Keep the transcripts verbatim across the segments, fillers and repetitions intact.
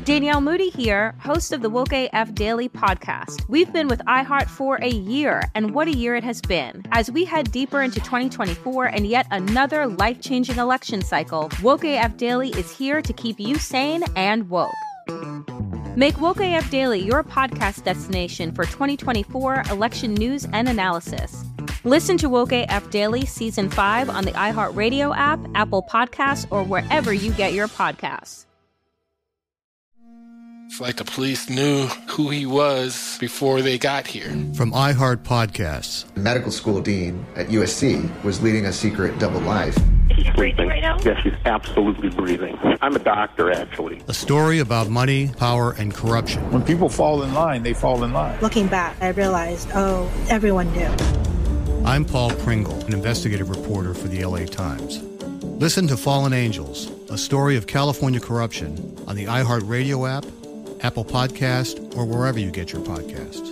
Danielle Moody here, host of the Woke A F Daily podcast. We've been with iHeart for a year, and what a year it has been. As we head deeper into twenty twenty-four and yet another life-changing election cycle, Woke A F Daily is here to keep you sane and woke. Make Woke A F Daily your podcast destination for twenty twenty-four election news and analysis. Listen to Woke A F Daily Season five on the iHeartRadio app, Apple Podcasts, or wherever you get your podcasts. It's like the police knew who he was before they got here. From iHeart Podcasts. The medical school dean at U S C was leading a secret double life. She's breathing right now? Yes, she's absolutely breathing. I'm a doctor, actually. A story about money, power, and corruption. When people fall in line, they fall in line. Looking back, I realized, oh, everyone knew. I'm Paul Pringle, an investigative reporter for the L A Times. Listen to Fallen Angels, a story of California corruption on the iHeartRadio app, Apple Podcast, or wherever you get your podcasts.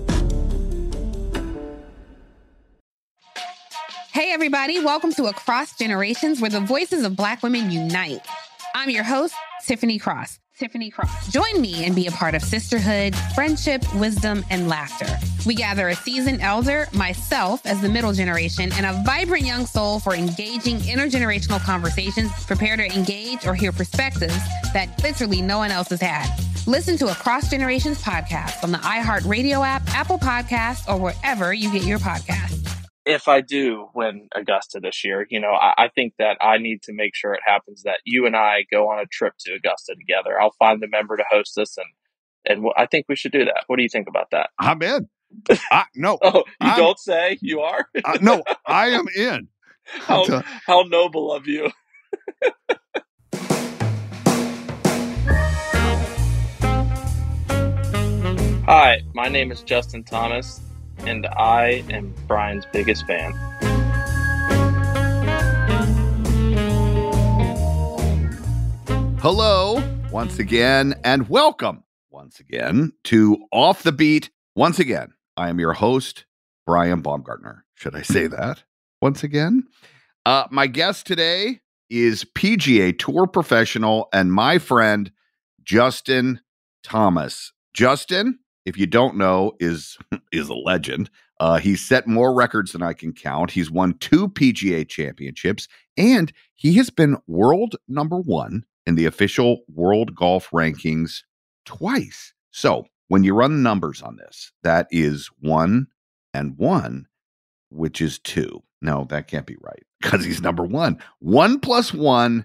Hey, everybody. Welcome to Across Generations, where the voices of Black women unite. I'm your host, Tiffany Cross. Tiffany Cross. Join me and be a part of sisterhood, friendship, wisdom, and laughter. We gather a seasoned elder, myself as the middle generation, and a vibrant young soul for engaging intergenerational conversations. Prepare to engage or hear perspectives that literally no one else has had. Listen to Across Generations podcast on the iHeartRadio app, Apple Podcasts, or wherever you get your podcasts. If I do win Augusta this year, you know, I, I think that I need to make sure it happens that you and I go on a trip to Augusta together. I'll find a member to host us, and and I think we should do that. What do you think about that? I'm in. I, no. Oh, you I'm, don't say you are? uh, no, I am in. How, t- how noble of you. Hi, my name is Justin Thomas, and I am Brian's biggest fan. Hello, once again, and welcome once again to Off the Beat. Once again, I am your host, Brian Baumgartner. Should I say that once again? Uh, my guest today is P G A Tour professional and my friend, Justin Thomas. Justin, if you don't know, is is a legend. Uh, he's set more records than I can count. He's won two P G A championships, and he has been world number one in the official world golf rankings twice. So when you run numbers on this, that is one and one, which is two. No, that can't be right because he's number one. One plus one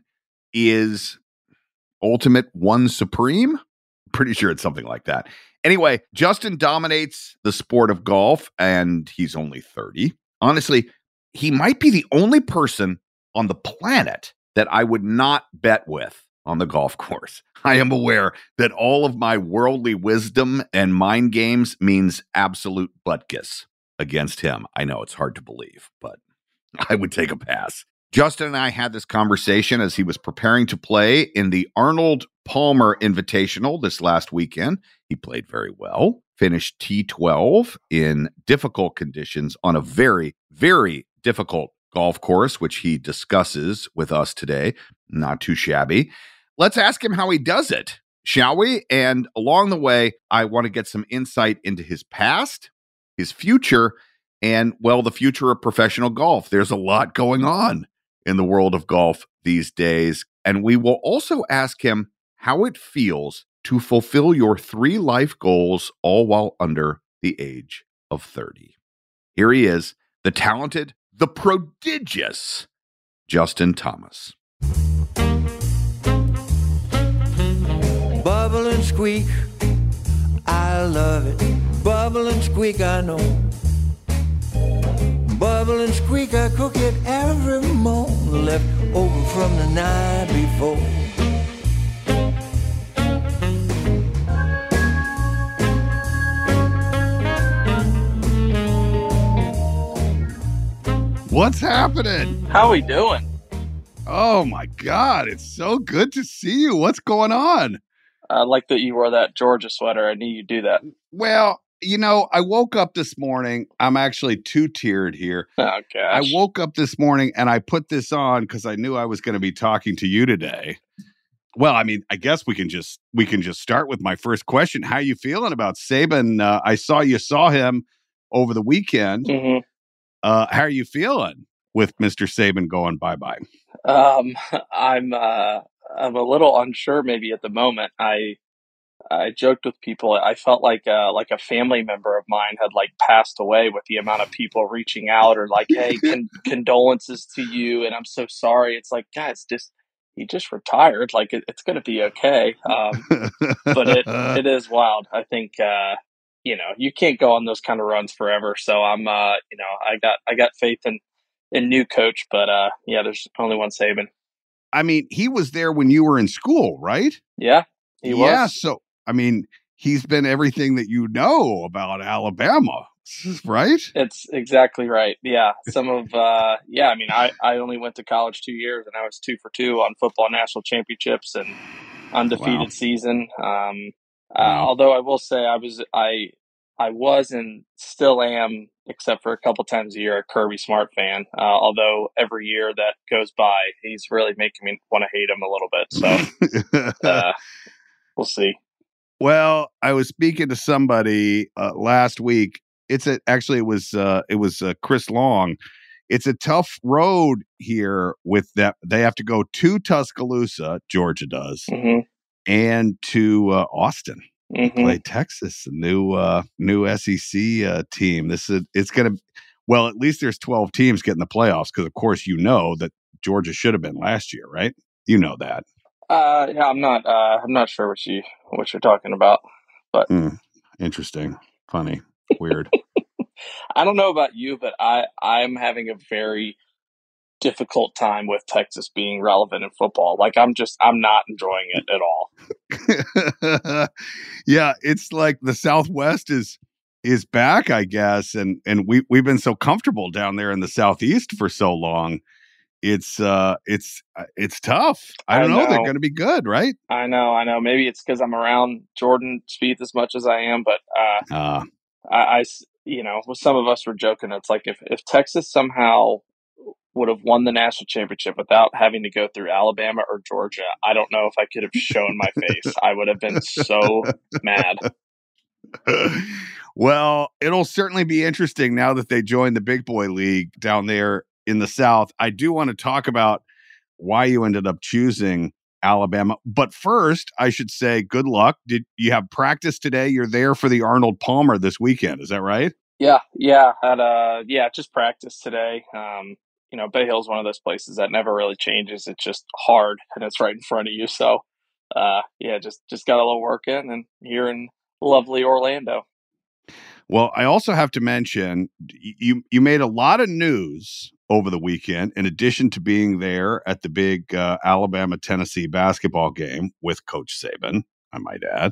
is ultimate one supreme. Pretty sure it's something like that. Anyway, Justin dominates the sport of golf, and he's only thirty. Honestly, he might be the only person on the planet that I would not bet with on the golf course. I am aware that all of my worldly wisdom and mind games means absolute butkus against him. I know it's hard to believe, but I would take a pass. Justin and I had this conversation as he was preparing to play in the Arnold Palmer Invitational this last weekend. He played very well, finished T twelve in difficult conditions on a very, very difficult golf course, which he discusses with us today. Not too shabby. Let's ask him how he does it, shall we? And along the way, I want to get some insight into his past, his future, and, well, the future of professional golf. There's a lot going on in the world of golf these days. And we will also ask him how it feels to fulfill your three life goals all while under the age of thirty. Here he is, the talented, the prodigious Justin Thomas. Bubble and squeak, I love it. Bubble and squeak, I know. Bubble and squeak, I cook it every morning, left over from the night before. What's happening? How we doing? Oh my God, it's so good to see you. What's going on? I like that you wore that Georgia sweater. I knew you'd do that. Well, you know, I woke up this morning. I'm actually two-tiered here. Oh, gosh. I woke up this morning and I put this on because I knew I was going to be talking to you today. Well, I mean, I guess we can just we can just start with my first question. How you feeling about Saban? Uh, I saw you saw him over the weekend. Mm-hmm. Uh, how are you feeling with Mister Saban going bye bye? Um, I'm uh, I'm a little unsure maybe at the moment. I I joked with people. I felt like uh, like a family member of mine had like passed away with the amount of people reaching out or like, hey, con- condolences to you, and I'm so sorry. It's like, guys, just he just retired. Like it, it's going to be okay. Um, but it it is wild. I think uh, you know you can't go on those kind of runs forever. So I'm uh, you know I got I got faith in in new coach, but uh, yeah, there's only one Saban. I mean, he was there when you were in school, right? Yeah, he was. Yeah, so I mean, he's been everything that you know about Alabama, right? It's exactly right. Yeah. Some of, uh, yeah, I mean, I, I only went to college two years and I was two for two on football national championships and undefeated Wow. season. Um, uh, Wow. although I will say I was, I, I was and still am, except for a couple times a year, a Kirby Smart fan. Uh, although every year that goes by, he's really making me want to hate him a little bit. So uh, we'll see. Well, I was speaking to somebody uh, last week. It's a, actually it was uh, it was uh, Chris Long. It's a tough road here with that. They have to go to Tuscaloosa, Georgia does, mm-hmm. and to uh, Austin. Mm-hmm. Play Texas, the new uh, new S E C uh, team. This is it's gonna. Well, at least there's twelve teams getting the playoffs because, of course, you know that Georgia should have been last year, right? You know that. Uh, yeah, I'm not. Uh, I'm not sure what you what you're talking about, but mm, interesting, funny, weird. I don't know about you, but I I'm having a very difficult time with Texas being relevant in football. Like I'm just I'm not enjoying it at all. Yeah, it's like the Southwest is is back, I guess, and and we we've been so comfortable down there in the Southeast for so long. It's uh, it's it's tough. I don't I know. know. They're going to be good, right? I know, I know. Maybe it's because I'm around Jordan Spieth as much as I am, but uh, uh. I, I, you know, some of us were joking. It's like if if Texas somehow would have won the national championship without having to go through Alabama or Georgia, I don't know if I could have shown my face. I would have been so mad. Well, it'll certainly be interesting now that they joined the Big Boy League down there in the South. I do want to talk about why you ended up choosing Alabama. But first, I should say good luck. Did you have practice today? You're there for the Arnold Palmer this weekend. Is that right? Yeah. Yeah. Had uh yeah, just practice today. Um, you know, Bay Hill's one of those places that never really changes. It's just hard and it's right in front of you. So uh yeah, just just got a little work in and here in lovely Orlando. Well, I also have to mention you you made a lot of news over the weekend, in addition to being there at the big uh, Alabama-Tennessee basketball game with Coach Saban, I might add.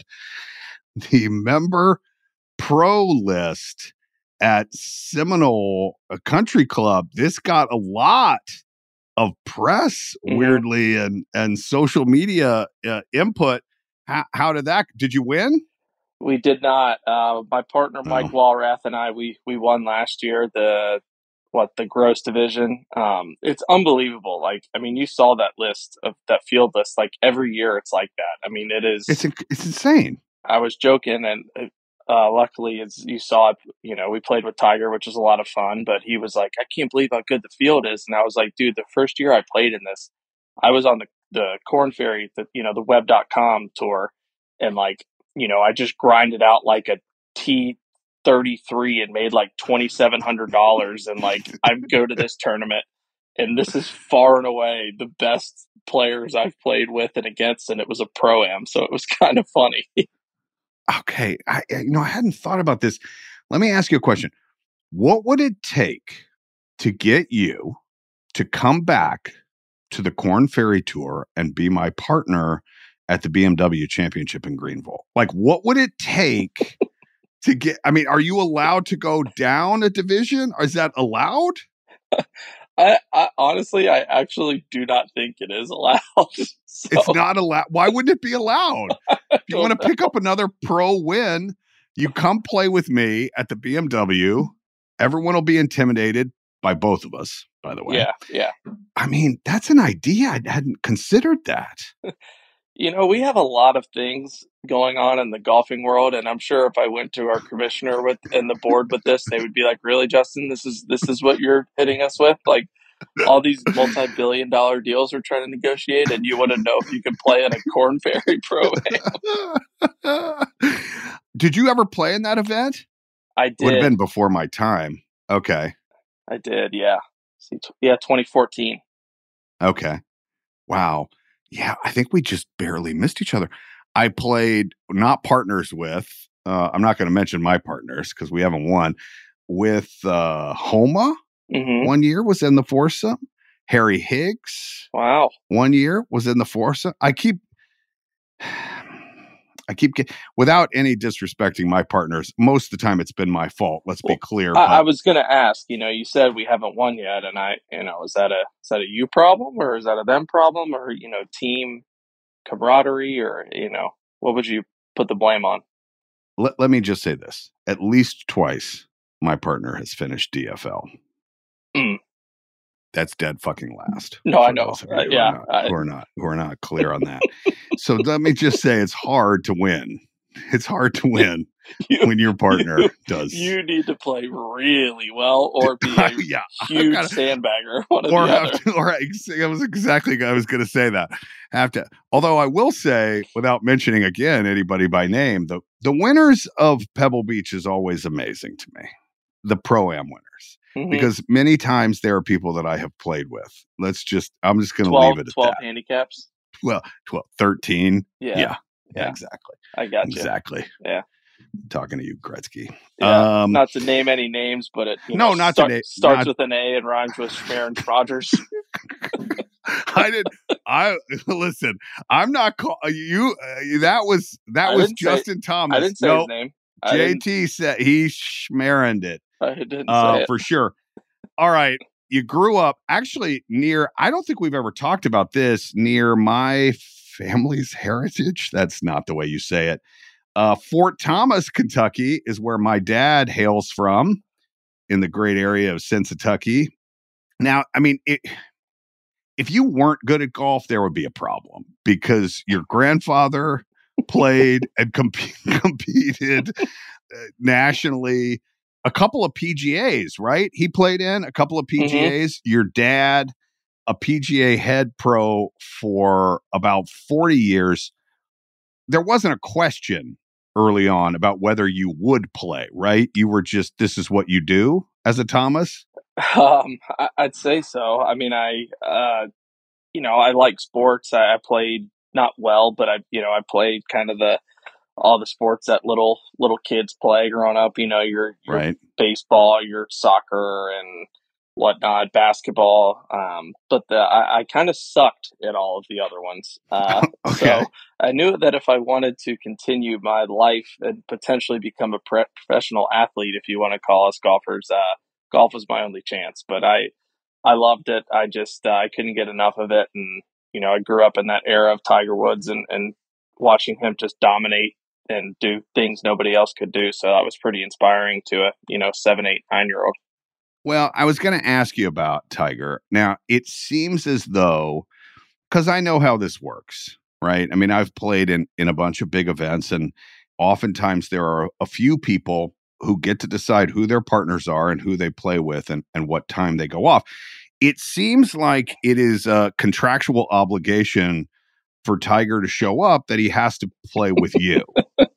The member pro list at Seminole Country Club, this got a lot of press, mm-hmm. weirdly, and, and social media uh, input. How, how did that, did you win? We did not. Uh, my partner, Mike oh. Walrath, and I, we we won last year, the, what, the gross division. Um, it's unbelievable. Like, I mean, you saw that list of that field list, like every year it's like that. I mean, it is. It's it's insane. I was joking, and uh, luckily, as you saw it, you know, we played with Tiger, which was a lot of fun, but he was like, I can't believe how good the field is. And I was like, dude, the first year I played in this, I was on the, the Corn Ferry, the, you know, the web dot com tour, and like, you know, I just grinded out like a T thirty-three and made like twenty-seven hundred dollars. And like, I'd go to this tournament, and this is far and away the best players I've played with and against. And it was a pro-am. So it was kind of funny. Okay. I, you know, I hadn't thought about this. Let me ask you a question. What would it take to get you to come back to the Corn Ferry Tour and be my partner at the B M W Championship in Greenville? Like, what would it take to get, I mean, are you allowed to go down a division? Or is that allowed? I, I honestly, I actually do not think it is allowed. So. It's not allowed. Why wouldn't it be allowed? If you want to pick up another pro win, you come play with me at the B M W. Everyone will be intimidated by both of us, by the way. Yeah, yeah. I mean, that's an idea. I hadn't considered that. You know, we have a lot of things going on in the golfing world, and I'm sure if I went to our commissioner with and the board with this, they would be like, "Really, Justin? This is this is what you're hitting us with? Like all these multi-billion dollar deals we're trying to negotiate, and you want to know if you can play in a Corn Ferry Pro-Am?" Did you ever play in that event? I did. Would have been before my time. Okay. I did. Yeah. Yeah. twenty fourteen. Okay. Wow. Yeah, I think we just barely missed each other. I played not partners with, uh, I'm not going to mention my partners because we haven't won, with uh, Homa mm-hmm. one year was in the foursome. Harry Higgs. Wow. One year was in the foursome. I keep, I keep getting, without any disrespecting my partners, most of the time it's been my fault. Let's well, be clear. I, I was going to ask, you know, you said we haven't won yet. And I, you know, is that a, is that a you problem or is that a them problem or, you know, team camaraderie or, you know, what would you put the blame on? Let, let me just say this. At least twice, my partner has finished D F L. Mm. That's dead fucking last. No, I know. Uh, who yeah. Are not, I... Who are not, who are not clear on that. So let me just say it's hard to win. It's hard to win you, when your partner you, does. You need to play really well or be a yeah, huge gotta, sandbagger. One or or the have other. To, or I was exactly, I was going to say that. Have to. Although I will say, without mentioning again anybody by name, the, the winners of Pebble Beach is always amazing to me. The Pro-Am winners. Mm-hmm. Because many times there are people that I have played with. Let's just, I'm just going to leave it at twelve that. handicaps? Well, twelve, thirteen. Yeah. Yeah. Yeah, exactly. I got you. Exactly. Yeah. I'm talking to you, Gretzky. Yeah. Um, not to name any names, but it you no, know, not start, to name. starts not, with an A and rhymes with Schmerin Rogers. I did. I listen. I'm not call you. Uh, that was that I was say, Justin Thomas. I didn't say no, his name. I J T said he schmerined it. I didn't uh, say it for sure. All right. You grew up actually near, I don't think we've ever talked about this, near my family's heritage. That's not the way you say it. Uh, Fort Thomas, Kentucky is where my dad hails from in the great area of Sensatucky. Now, I mean, it, if you weren't good at golf, there would be a problem because your grandfather played and comp- competed nationally. A couple of P G As, right? He played in a couple of P G As. Mm-hmm. Your dad, a P G A head pro for about forty years. There wasn't a question early on about whether you would play, right? You were just, this is what you do as a Thomas? Um, I, I'd say so. I mean, I, uh, you know, I like sports. I, I played not well, but I, you know, I played kind of the, all the sports that little little kids play growing up, you know, your, your right. baseball, your soccer and whatnot, basketball. Um, but the, I, I kind of sucked at all of the other ones. Uh, okay. So I knew that if I wanted to continue my life and potentially become a pre- professional athlete, if you want to call us golfers, uh, golf was my only chance. But I, I loved it. I just uh, I couldn't get enough of it, and you know, I grew up in that era of Tiger Woods and and watching him just dominate and do things nobody else could do. So that was pretty inspiring to a, you know, seven, eight, nine year old. Well, I was going to ask you about Tiger. Now, it seems as though, because I know how this works, right? I mean, I've played in, in a bunch of big events, and oftentimes there are a few people who get to decide who their partners are and who they play with and, and what time they go off. It seems like it is a contractual obligation for Tiger to show up that he has to play with you.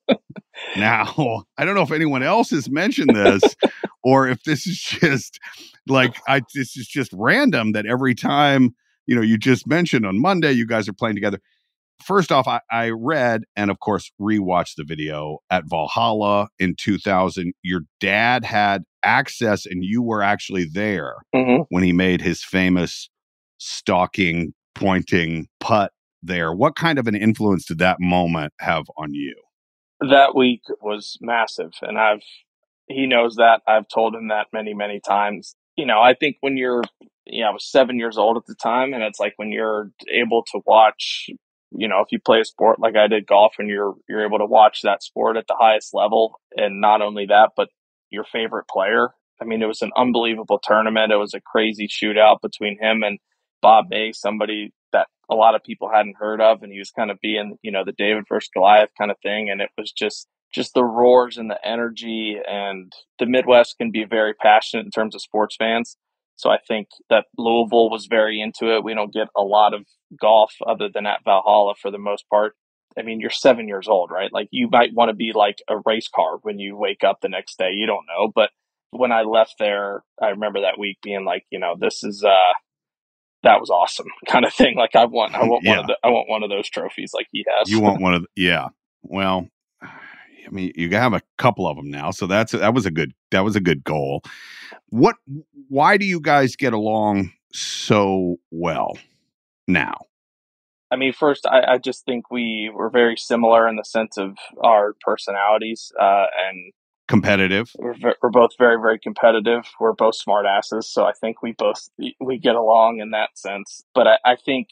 Now, I don't know if anyone else has mentioned this or if this is just like, I, this is just random that every time, you know, you just mentioned on Monday, you guys are playing together. First off, I, I read and of course, rewatched the video at Valhalla in two thousand. Your dad had access and you were actually there mm-hmm. when he made his famous stalking, pointing putt there. What kind of an influence did that moment have on you? That week was massive, and I've he knows that. I've told him that many, many times. You know, I think when you're, you know, I was seven years old at the time, and it's like when you're able to watch, you know, if you play a sport like I did golf, and you're you're able to watch that sport at the highest level, and not only that, but your favorite player. I mean, it was an unbelievable tournament. It was a crazy shootout between him and Bob May, somebody that a lot of people hadn't heard of, and he was kind of being, you know, the David versus Goliath kind of thing. And it was just, just the roars and the energy, and the Midwest can be very passionate in terms of sports fans. So I think that Louisville was very into it. We don't get a lot of golf other than at Valhalla for the most part. I mean, you're seven years old, right? Like, you might want to be like a race car when you wake up the next day. You don't know. But when I left there, I remember that week being like, you know, this is, uh, that was awesome kind of thing. Like, I want, I want yeah. one of the, I want one of those trophies like he has. You want one of, the, yeah. Well, I mean, you have a couple of them now. So that's, that was a good, that was a good goal. What, why do you guys get along so well now? I mean, first, I, I just think we were very similar in the sense of our personalities, uh, and competitive. We're, we're both very, very competitive. We're both smart asses. So I think we both, we get along in that sense. But I, I think,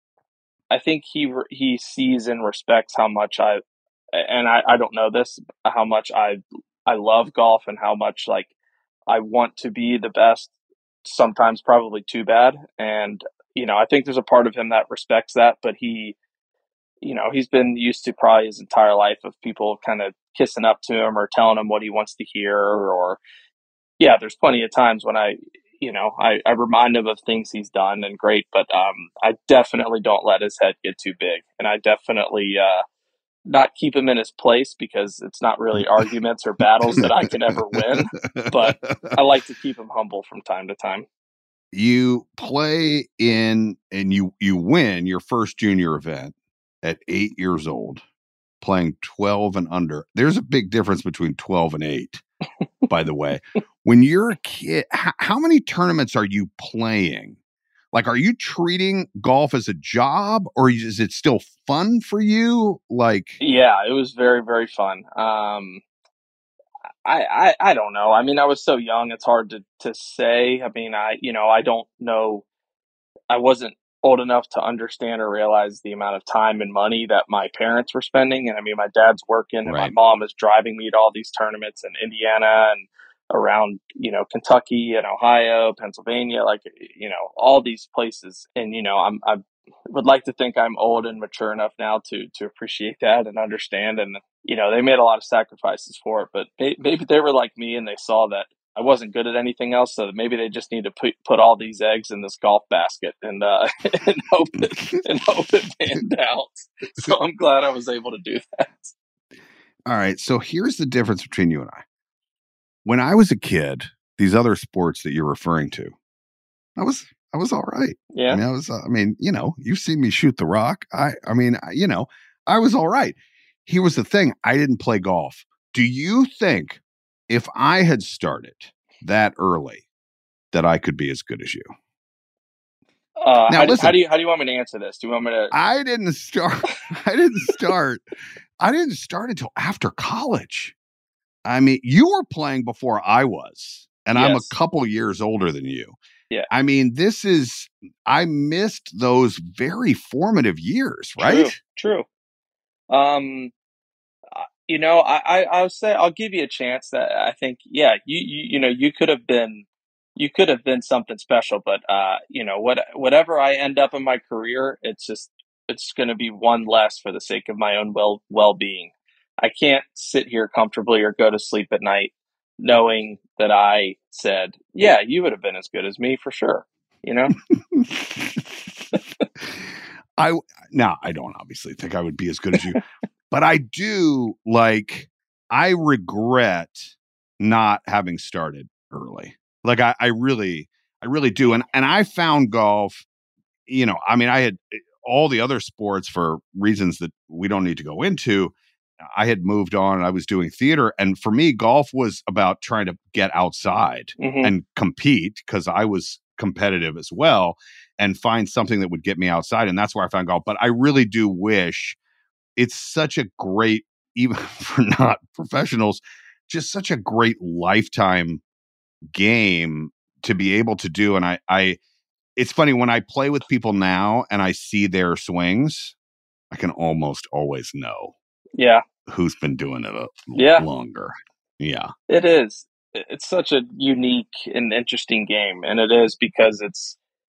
I think he, he sees and respects how much I, and I, I don't know this, how much I, I love golf and how much, like, I want to be the best, sometimes probably too bad. And, you know, I think there's a part of him that respects that, but he, you know, he's been used to probably his entire life of people kind of kissing up to him or telling him what he wants to hear. Or, yeah, there's plenty of times when I, you know, I, I remind him of things he's done and great, but um, I definitely don't let his head get too big. And I definitely uh, not keep him in his place, because it's not really arguments or battles that I can ever win, but I like to keep him humble from time to time. You play in and you, you win your first junior event at eight years old, playing twelve and under. There's a big difference between twelve and eight, by the way. When you're a kid, h- how many tournaments are you playing? Like, are you treating golf as a job, or is it still fun for you? Like, yeah, it was very, very fun. Um, I, I, I don't know. I mean, I was so young, it's hard to, to say. I mean, I, you know, I don't know. I wasn't old enough to understand or realize the amount of time and money that my parents were spending. And I mean, my dad's working and right. my mom is driving me to all these tournaments in Indiana and around, you know, Kentucky and Ohio, Pennsylvania, like, you know, all these places. And, you know, I'm, I would like to think I'm old and mature enough now to, to appreciate that and understand. And, you know, they made a lot of sacrifices for it, but they, maybe they were like me and they saw that I wasn't good at anything else, so maybe they just need to put put all these eggs in this golf basket and uh, and hope it, and hope it panned out. So I'm glad I was able to do that. All right, so here's the difference between you and I. When I was a kid, these other sports that you're referring to, I was I was all right. Yeah, I mean, I was. Uh, I mean, you know, you've seen me shoot the rock. I I mean, I, you know, I was all right. Here was the thing: I didn't play golf. Do you think, if I had started that early, that I could be as good as you? Uh, now, how, listen, do, how do you how do you want me to answer this? Do you want me to? I didn't start. I didn't start. I didn't start until after college. I mean, you were playing before I was, and yes. I'm a couple years older than you. Yeah. I mean, this is. I missed those very formative years, right? True. True. Um. You know, I, I, I'll say, I'll give you a chance that I think, yeah, you, you, you know, you could have been, you could have been something special, but, uh, you know, what, whatever I end up in my career, it's just, it's going to be one less for the sake of my own well, well-being. I can't sit here comfortably or go to sleep at night knowing that I said, yeah, you would have been as good as me for sure. You know? I, now I don't obviously think I would be as good as you. But I do, like, I regret not having started early. Like, I, I really, I really do. And and I found golf, you know, I mean, I had all the other sports for reasons that we don't need to go into. I had moved on and I was doing theater. And for me, golf was about trying to get outside mm-hmm. and compete, because I was competitive as well, and find something that would get me outside. And that's where I found golf. But I really do wish. It's such a great, even for not professionals, just such a great lifetime game to be able to do. And I, I, it's funny when I play with people now and I see their swings, I can almost always know. Yeah. Who's been doing it a yeah. longer. Yeah. It is. It's such a unique and interesting game. And it is because it's,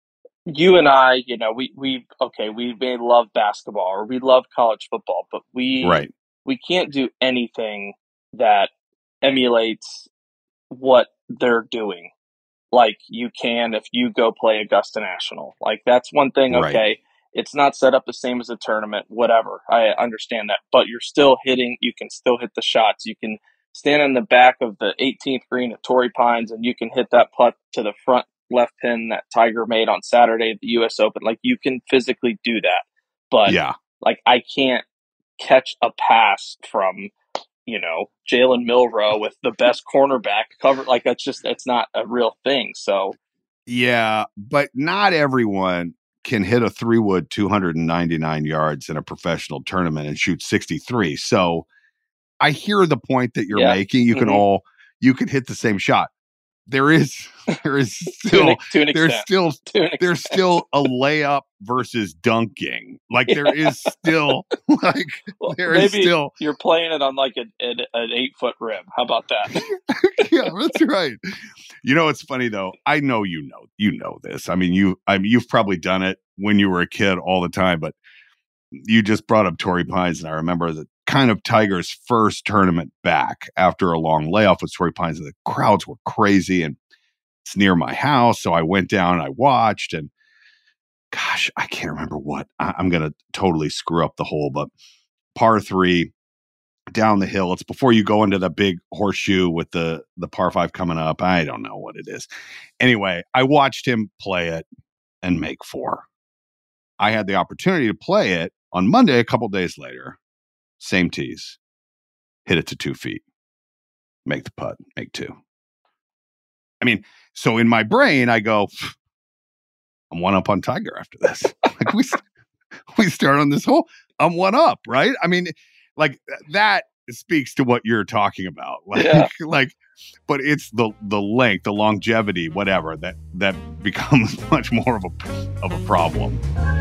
you and I, you know, we, we, okay, we may love basketball or we love college football, but we, right. we can't do anything that emulates what they're doing. Like you can if you go play Augusta National. Like that's one thing, okay. Right. It's not set up the same as a tournament, whatever. I understand that. But you're still hitting, you can still hit the shots. You can stand in the back of the eighteenth green at Torrey Pines and you can hit that putt to the front left pin that Tiger made on Saturday at the U S Open. Like you can physically do that. But yeah. like I can't catch a pass from, you know, Jalen Milroe with the best cornerback cover. Like that's just, it's not a real thing. So yeah, but not everyone can hit a three wood two hundred ninety-nine yards in a professional tournament and shoot sixty-three. So I hear the point that you're yeah. making. You can mm-hmm. all, you can hit the same shot. There is, there is still, to an, to an there's extent. still, an there's still a layup versus dunking. Like yeah. there is still, like well, there maybe is still. You're playing it on like an, an, an eight foot rim. How about that? Yeah, that's right. You know, it's funny though. I know you know, you know this. I mean, you, I mean, you've probably done it when you were a kid all the time. But you just brought up Torrey Pines, and I remember that kind of Tiger's first tournament back after a long layoff with Torrey Pines, and the crowds were crazy, and it's near my house. So I went down and I watched, and gosh, I can't remember what I, I'm going to totally screw up the hole, but par three down the hill. It's before you go into the big horseshoe with the, the par five coming up. I don't know what it is. Anyway, I watched him play it and make four. I had the opportunity to play it on Monday, a couple days later. Same tees, hit it to two feet, make the putt, make two. I mean, so in my brain, I go, I'm one up on Tiger after this. Like we, we start on this hole, I'm one up, right? I mean, like that speaks to what you're talking about. Like, yeah. like, but it's the the length, the longevity, whatever that that becomes much more of a of a problem.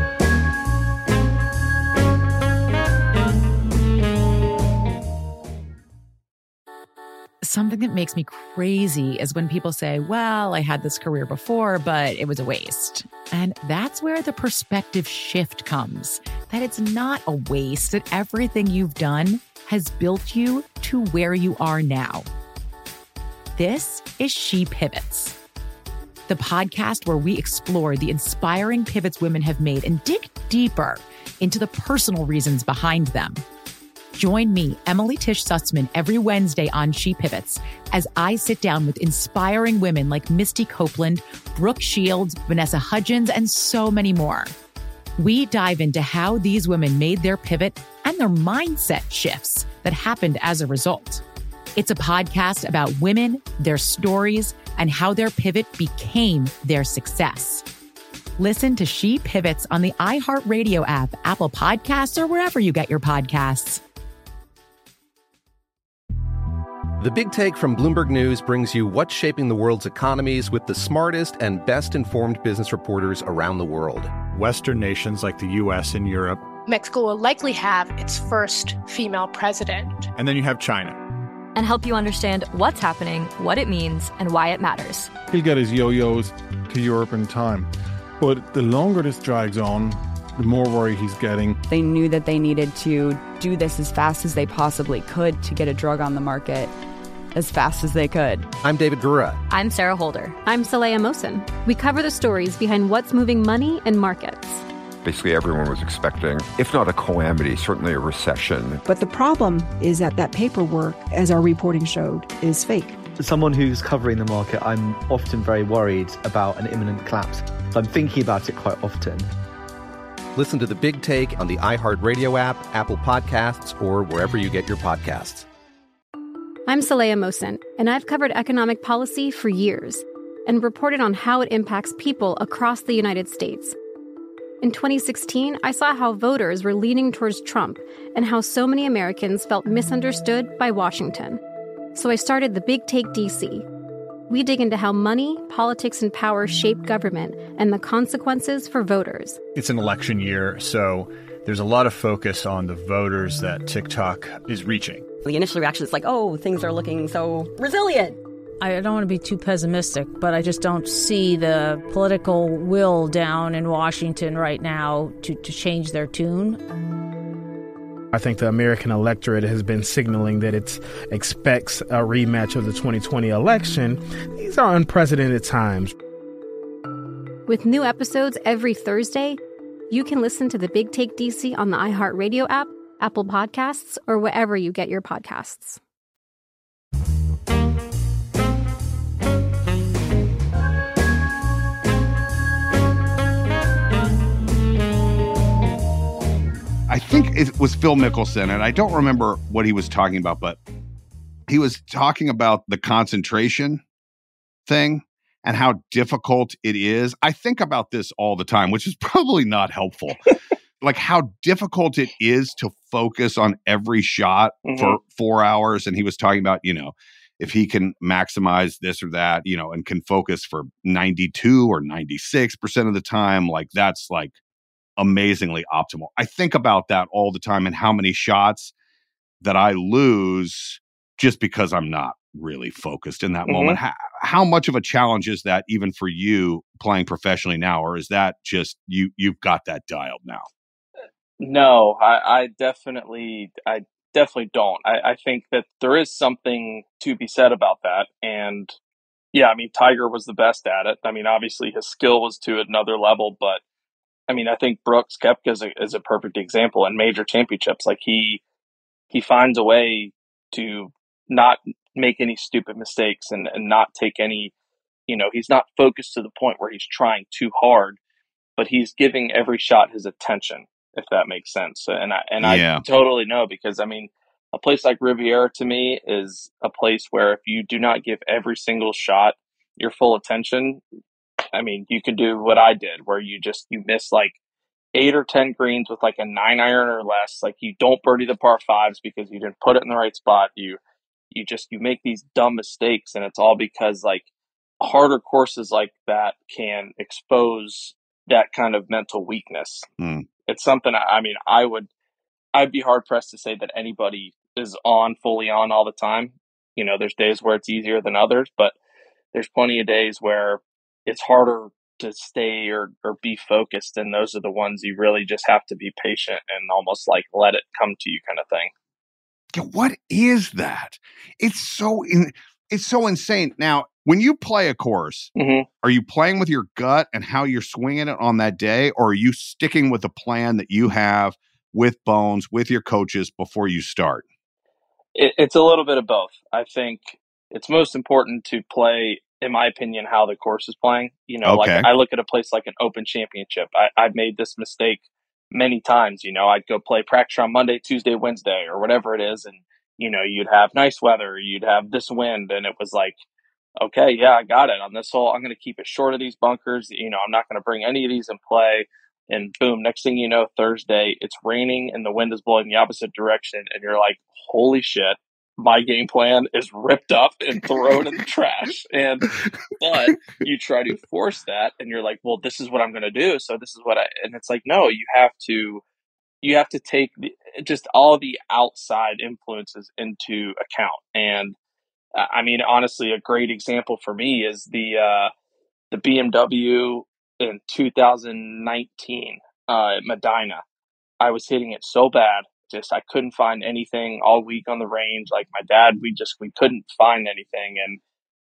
Something that makes me crazy is when people say, well, I had this career before, but it was a waste. And that's where the perspective shift comes, that it's not a waste, that everything you've done has built you to where you are now. This is She Pivots, the podcast where we explore the inspiring pivots women have made and dig deeper into the personal reasons behind them. Join me, Emily Tish Sussman, every Wednesday on She Pivots as I sit down with inspiring women like Misty Copeland, Brooke Shields, Vanessa Hudgens, and so many more. We dive into how these women made their pivot and their mindset shifts that happened as a result. It's a podcast about women, their stories, and how their pivot became their success. Listen to She Pivots on the iHeartRadio app, Apple Podcasts, or wherever you get your podcasts. The Big Take from Bloomberg News brings you what's shaping the world's economies with the smartest and best-informed business reporters around the world. Western nations like the U S and Europe. Mexico will likely have its first female president. And then you have China. And help you understand what's happening, what it means, and why it matters. He'll get his yo-yos to Europe in time. But the longer this drags on, the more worry he's getting. They knew that they needed to do this as fast as they possibly could to get a drug on the market as fast as they could. I'm David Gura. I'm Sarah Holder. I'm Saleha Mohsen. We cover the stories behind what's moving money and markets. Basically, everyone was expecting, if not a calamity, certainly a recession. But the problem is that that paperwork, as our reporting showed, is fake. As someone who's covering the market, I'm often very worried about an imminent collapse. So I'm thinking about it quite often. Listen to The Big Take on the iHeartRadio app, Apple Podcasts, or wherever you get your podcasts. I'm Saleha Mohsen, and I've covered economic policy for years and reported on how it impacts people across the United States. In twenty sixteen, I saw how voters were leaning towards Trump and how so many Americans felt misunderstood by Washington. So I started The Big Take D C. We dig into how money, politics, and power shape government and the consequences for voters. It's an election year, so there's a lot of focus on the voters that TikTok is reaching. The initial reaction is like, oh, things are looking so resilient. I don't want to be too pessimistic, but I just don't see the political will down in Washington right now to, to change their tune. I think the American electorate has been signaling that it expects a rematch of the twenty twenty election. These are unprecedented times. With new episodes every Thursday, you can listen to The Big Take D C on the iHeartRadio app, Apple Podcasts, or wherever you get your podcasts. I think it was Phil Mickelson, and I don't remember what he was talking about, but he was talking about the concentration thing and how difficult it is. I think about this all the time, which is probably not helpful. Like how difficult it is to focus on every shot mm-hmm. for four hours. And he was talking about, you know, if he can maximize this or that, you know, and can focus for ninety-two or ninety-six percent of the time, like that's like amazingly optimal. I think about that all the time and how many shots that I lose just because I'm not really focused in that mm-hmm. moment. How, how much of a challenge is that even for you playing professionally now, or is that just you, you've got that dialed now? No, I, I definitely, I definitely don't. I, I think that there is something to be said about that. And yeah, I mean, Tiger was the best at it. I mean, obviously his skill was to another level, but I mean, I think Brooks Koepka is a, is a perfect example in major championships. Like he, he finds a way to not make any stupid mistakes and, and not take any, you know, he's not focused to the point where he's trying too hard, but he's giving every shot his attention, if that makes sense. And I, and yeah. I totally know, because I mean, a place like Riviera to me is a place where if you do not give every single shot your full attention, I mean, you could do what I did, where you just, you miss like eight or ten greens with like a nine iron or less. Like you don't birdie the par fives because you didn't put it in the right spot. You, you just, you make these dumb mistakes, and it's all because like harder courses like that can expose that kind of mental weakness. Mm. It's something, I mean, I would, I'd be hard pressed to say that anybody is on fully on all the time. You know, there's days where it's easier than others, but there's plenty of days where it's harder to stay or, or be focused. And those are the ones you really just have to be patient and almost like let it come to you kind of thing. Yeah, what is that? It's so, in, it's so insane. Now, when you play a course, mm-hmm. are you playing with your gut and how you're swinging it on that day? Or are you sticking with the plan that you have with Bones, with your coaches before you start? It, it's a little bit of both. I think it's most important to play, in my opinion, how the course is playing. You know, okay. like I look at a place like an Open Championship. I, I've made this mistake many times. You know, I'd go play practice on Monday, Tuesday, Wednesday, or whatever it is. And, you know, you'd have nice weather, you'd have this wind. And it was like, okay, yeah, I got it. On this hole, I'm going to keep it short of these bunkers. You know, I'm not going to bring any of these in play. And boom, next thing you know, Thursday, it's raining and the wind is blowing the opposite direction. And you're like, holy shit, my game plan is ripped up and thrown in the trash. And, but you try to force that and you're like, well, this is what I'm going to do. So this is what I, and it's like, no, you have to, you have to take the, just all the outside influences into account. And uh, I mean, honestly, a great example for me is the, uh, the B M W in two thousand nineteen, uh, at Medina. I was hitting it so bad. Just, I couldn't find anything all week on the range. Like my dad, we just, we couldn't find anything. And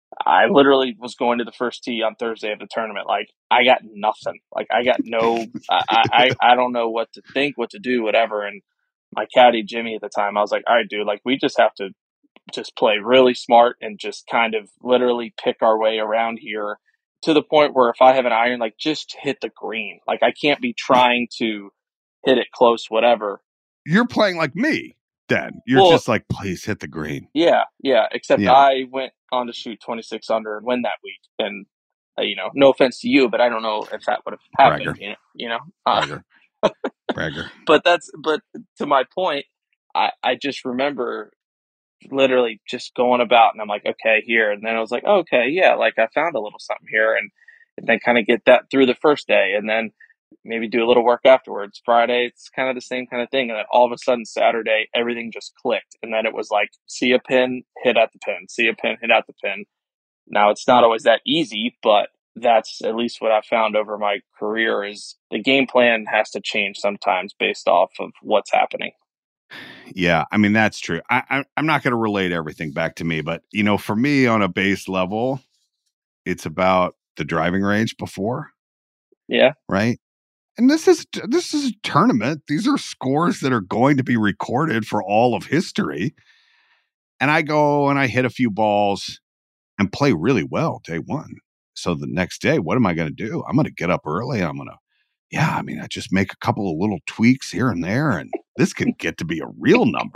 I literally was going to the first tee on Thursday of the tournament. Like I got nothing. Like I got no, I, I, I don't know what to think, what to do, whatever. And my caddy, Jimmy, at the time, I was like, all right, dude, like we just have to just play really smart and just kind of literally pick our way around here to the point where if I have an iron, like just hit the green. Like I can't be trying to hit it close, whatever. You're playing like me then. You're well, just like, please hit the green. Yeah, yeah. Except yeah. I went on to shoot twenty-six under and win that week. And, uh, you know, no offense to you, but I don't know if that would have happened. Bragger. You know, you know? Uh, Bragger. Bragger. But that's, but to my point, I, I just remember literally just going about and I'm like, okay, here. And then I was like, okay, yeah, like I found a little something here. And, and then kind of get that through the first day. And then maybe do a little work afterwards. Friday, it's kind of the same kind of thing. And then all of a sudden, Saturday, everything just clicked. And then it was like, see a pin, hit at the pin, see a pin, hit at the pin. Now, it's not always that easy, but that's at least what I've found over my career is the game plan has to change sometimes based off of what's happening. Yeah, I mean, that's true. I, I, I'm not going to relate everything back to me, but, you know, for me on a base level, it's about the driving range before. Yeah. Right. And this is this is a tournament. These are scores that are going to be recorded for all of history. And I go and I hit a few balls and play really well day one. So the next day, what am I going to do? I'm going to get up early. I'm going to, yeah, I mean, I just make a couple of little tweaks here and there, and this can get to be a real number.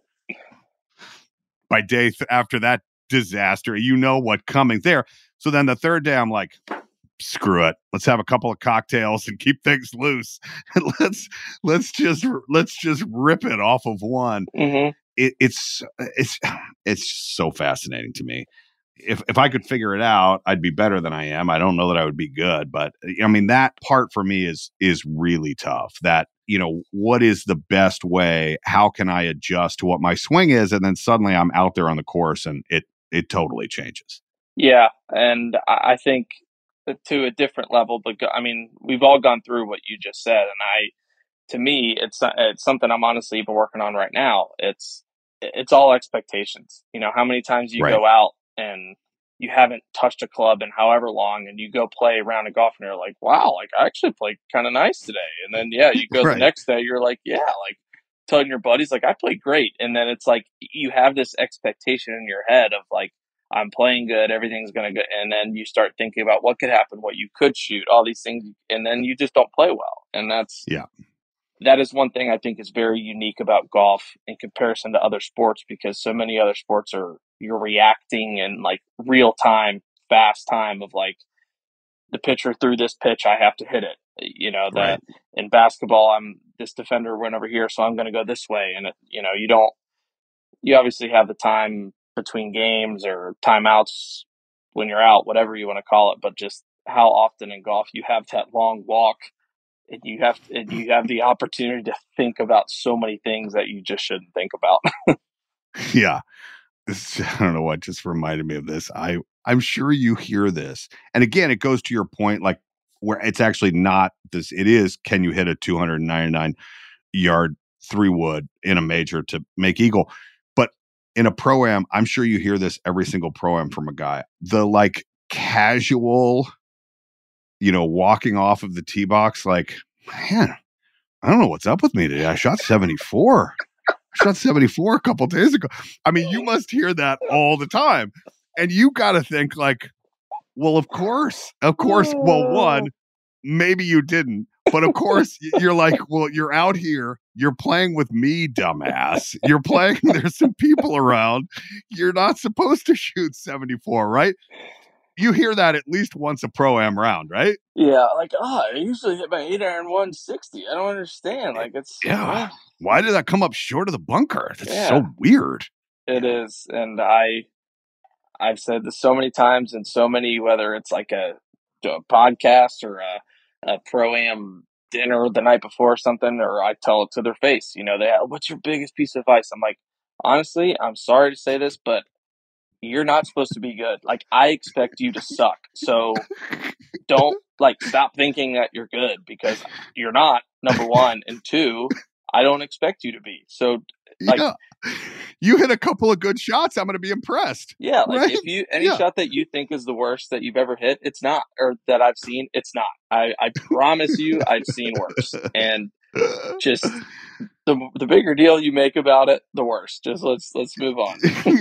By day th- after that disaster, you know what coming there. So then the third day, I'm like, screw it. Let's have a couple of cocktails and keep things loose. And let's let's just let's just rip it off of one. Mm-hmm. It, it's it's it's so fascinating to me. If if I could figure it out, I'd be better than I am. I don't know that I would be good, but I mean that part for me is is really tough. That, you know, what is the best way? How can I adjust to what my swing is? And then suddenly I'm out there on the course and it it totally changes. Yeah, and I think to a different level, but I mean, we've all gone through what you just said, and I, to me, it's it's something I'm honestly even working on right now. It's it's all expectations. You know, how many times you Right. go out and you haven't touched a club in however long, and you go play a round of golf, and you're like, wow, like I actually played kind of nice today. And then yeah, you go Right. the next day, you're like, yeah, like telling your buddies like I played great, and then it's like you have this expectation in your head of like, I'm playing good, everything's going to go. And then you start thinking about what could happen, what you could shoot, all these things. And then you just don't play well. And that's, Yeah. that is one thing I think is very unique about golf in comparison to other sports, because so many other sports are, you're reacting in like real time, fast time of like the pitcher threw this pitch, I have to hit it. You know, that Right. in basketball, I'm this defender went over here, so I'm going to go this way. And it, you know, you don't, you obviously have the time between games or timeouts when you're out, whatever you want to call it, but just how often in golf you have that long walk and you have and you have the opportunity to think about so many things that you just shouldn't think about. Yeah. This, I don't know what just reminded me of this. I, I'm sure you hear this. And again, it goes to your point, like where it's actually not this, it is, can you hit a two hundred ninety-nine yard three wood in a major to make eagle? But in a pro-am, I'm sure you hear this every single pro-am from a guy. The like casual, you know, walking off of the tee box, like, man, I don't know what's up with me today. I shot seventy-four. I shot seventy-four a couple days ago. I mean, you must hear that all the time. And you got to think like, well, of course, of course. Well, one, maybe you didn't. But of course, you're like, well, you're out here. You're playing with me, dumbass. You're playing. There's some people around. You're not supposed to shoot seventy-four, right? You hear that at least once a pro-am round, right? Yeah, like, oh, I usually hit my eight iron one sixty. I don't understand. Like, it's Yeah. Why did that come up short of the bunker? That's Yeah. so weird. It is, and I, I've said this so many times, and so many, whether it's like a, a podcast or a, a pro-am dinner the night before or something, or I tell it to their face. You know, they, what's your biggest piece of advice? I'm like, honestly, I'm sorry to say this, but you're not supposed to be good. Like, I expect you to suck. So don't like stop thinking that you're good, because you're not, number one, and two, I don't expect you to be. So like, yeah. You hit a couple of good shots, I'm going to be impressed. yeah, like right? if you, any Yeah. shot that you think is the worst that you've ever hit, it's not, or that I've seen, it's not. I, I promise you I've seen worse. And just the the bigger deal you make about it, the worse. Just let's, let's move on.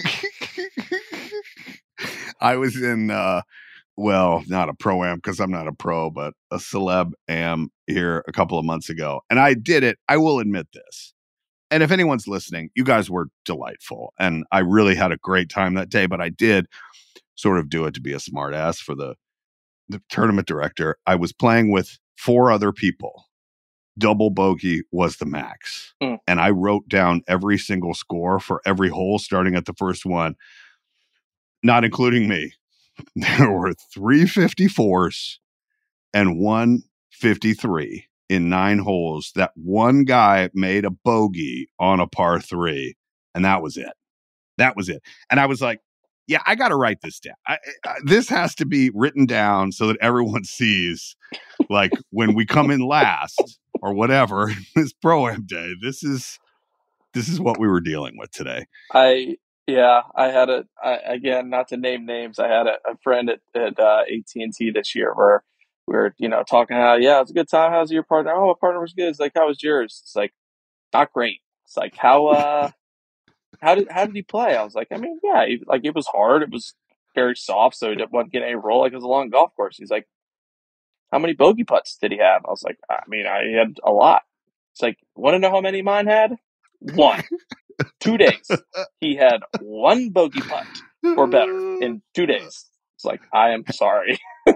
I was in, uh, well, not a pro-am because I'm not a pro, but a celeb am here a couple of months ago. And I did it. I will admit this. And if anyone's listening, you guys were delightful. And I really had a great time that day, but I did sort of do it to be a smart ass for the, the tournament director. I was playing with four other people. Double bogey was the max. Mm. And I wrote down every single score for every hole starting at the first one, not including me. There were three fifty-fours and one fifty-three in nine holes. That one guy made a bogey on a par three, and that was it. That was it. And I was like, Yeah, I got to write this down. I, I, this has to be written down so that everyone sees, like, when we come in last or whatever, this Pro-Am day, this is this is what we were dealing with today. I yeah, I had a I, again, not to name names. I had a, a friend at at uh, A T and T this year where we were, you know, talking how yeah, it was a good time. How's your partner? Oh, my partner was good. It's like, how was yours? It's like, not great. It's like, how uh. How did how did he play? I was like, I mean, yeah, he, like it was hard. It was very soft, so he wasn't getting any roll. Like it was a long golf course. He's like, how many bogey putts did he have? I was like, I mean, I had a lot. It's like, want to know how many mine had? One. Two days. He had one bogey putt or better in two days. It's like, I am sorry.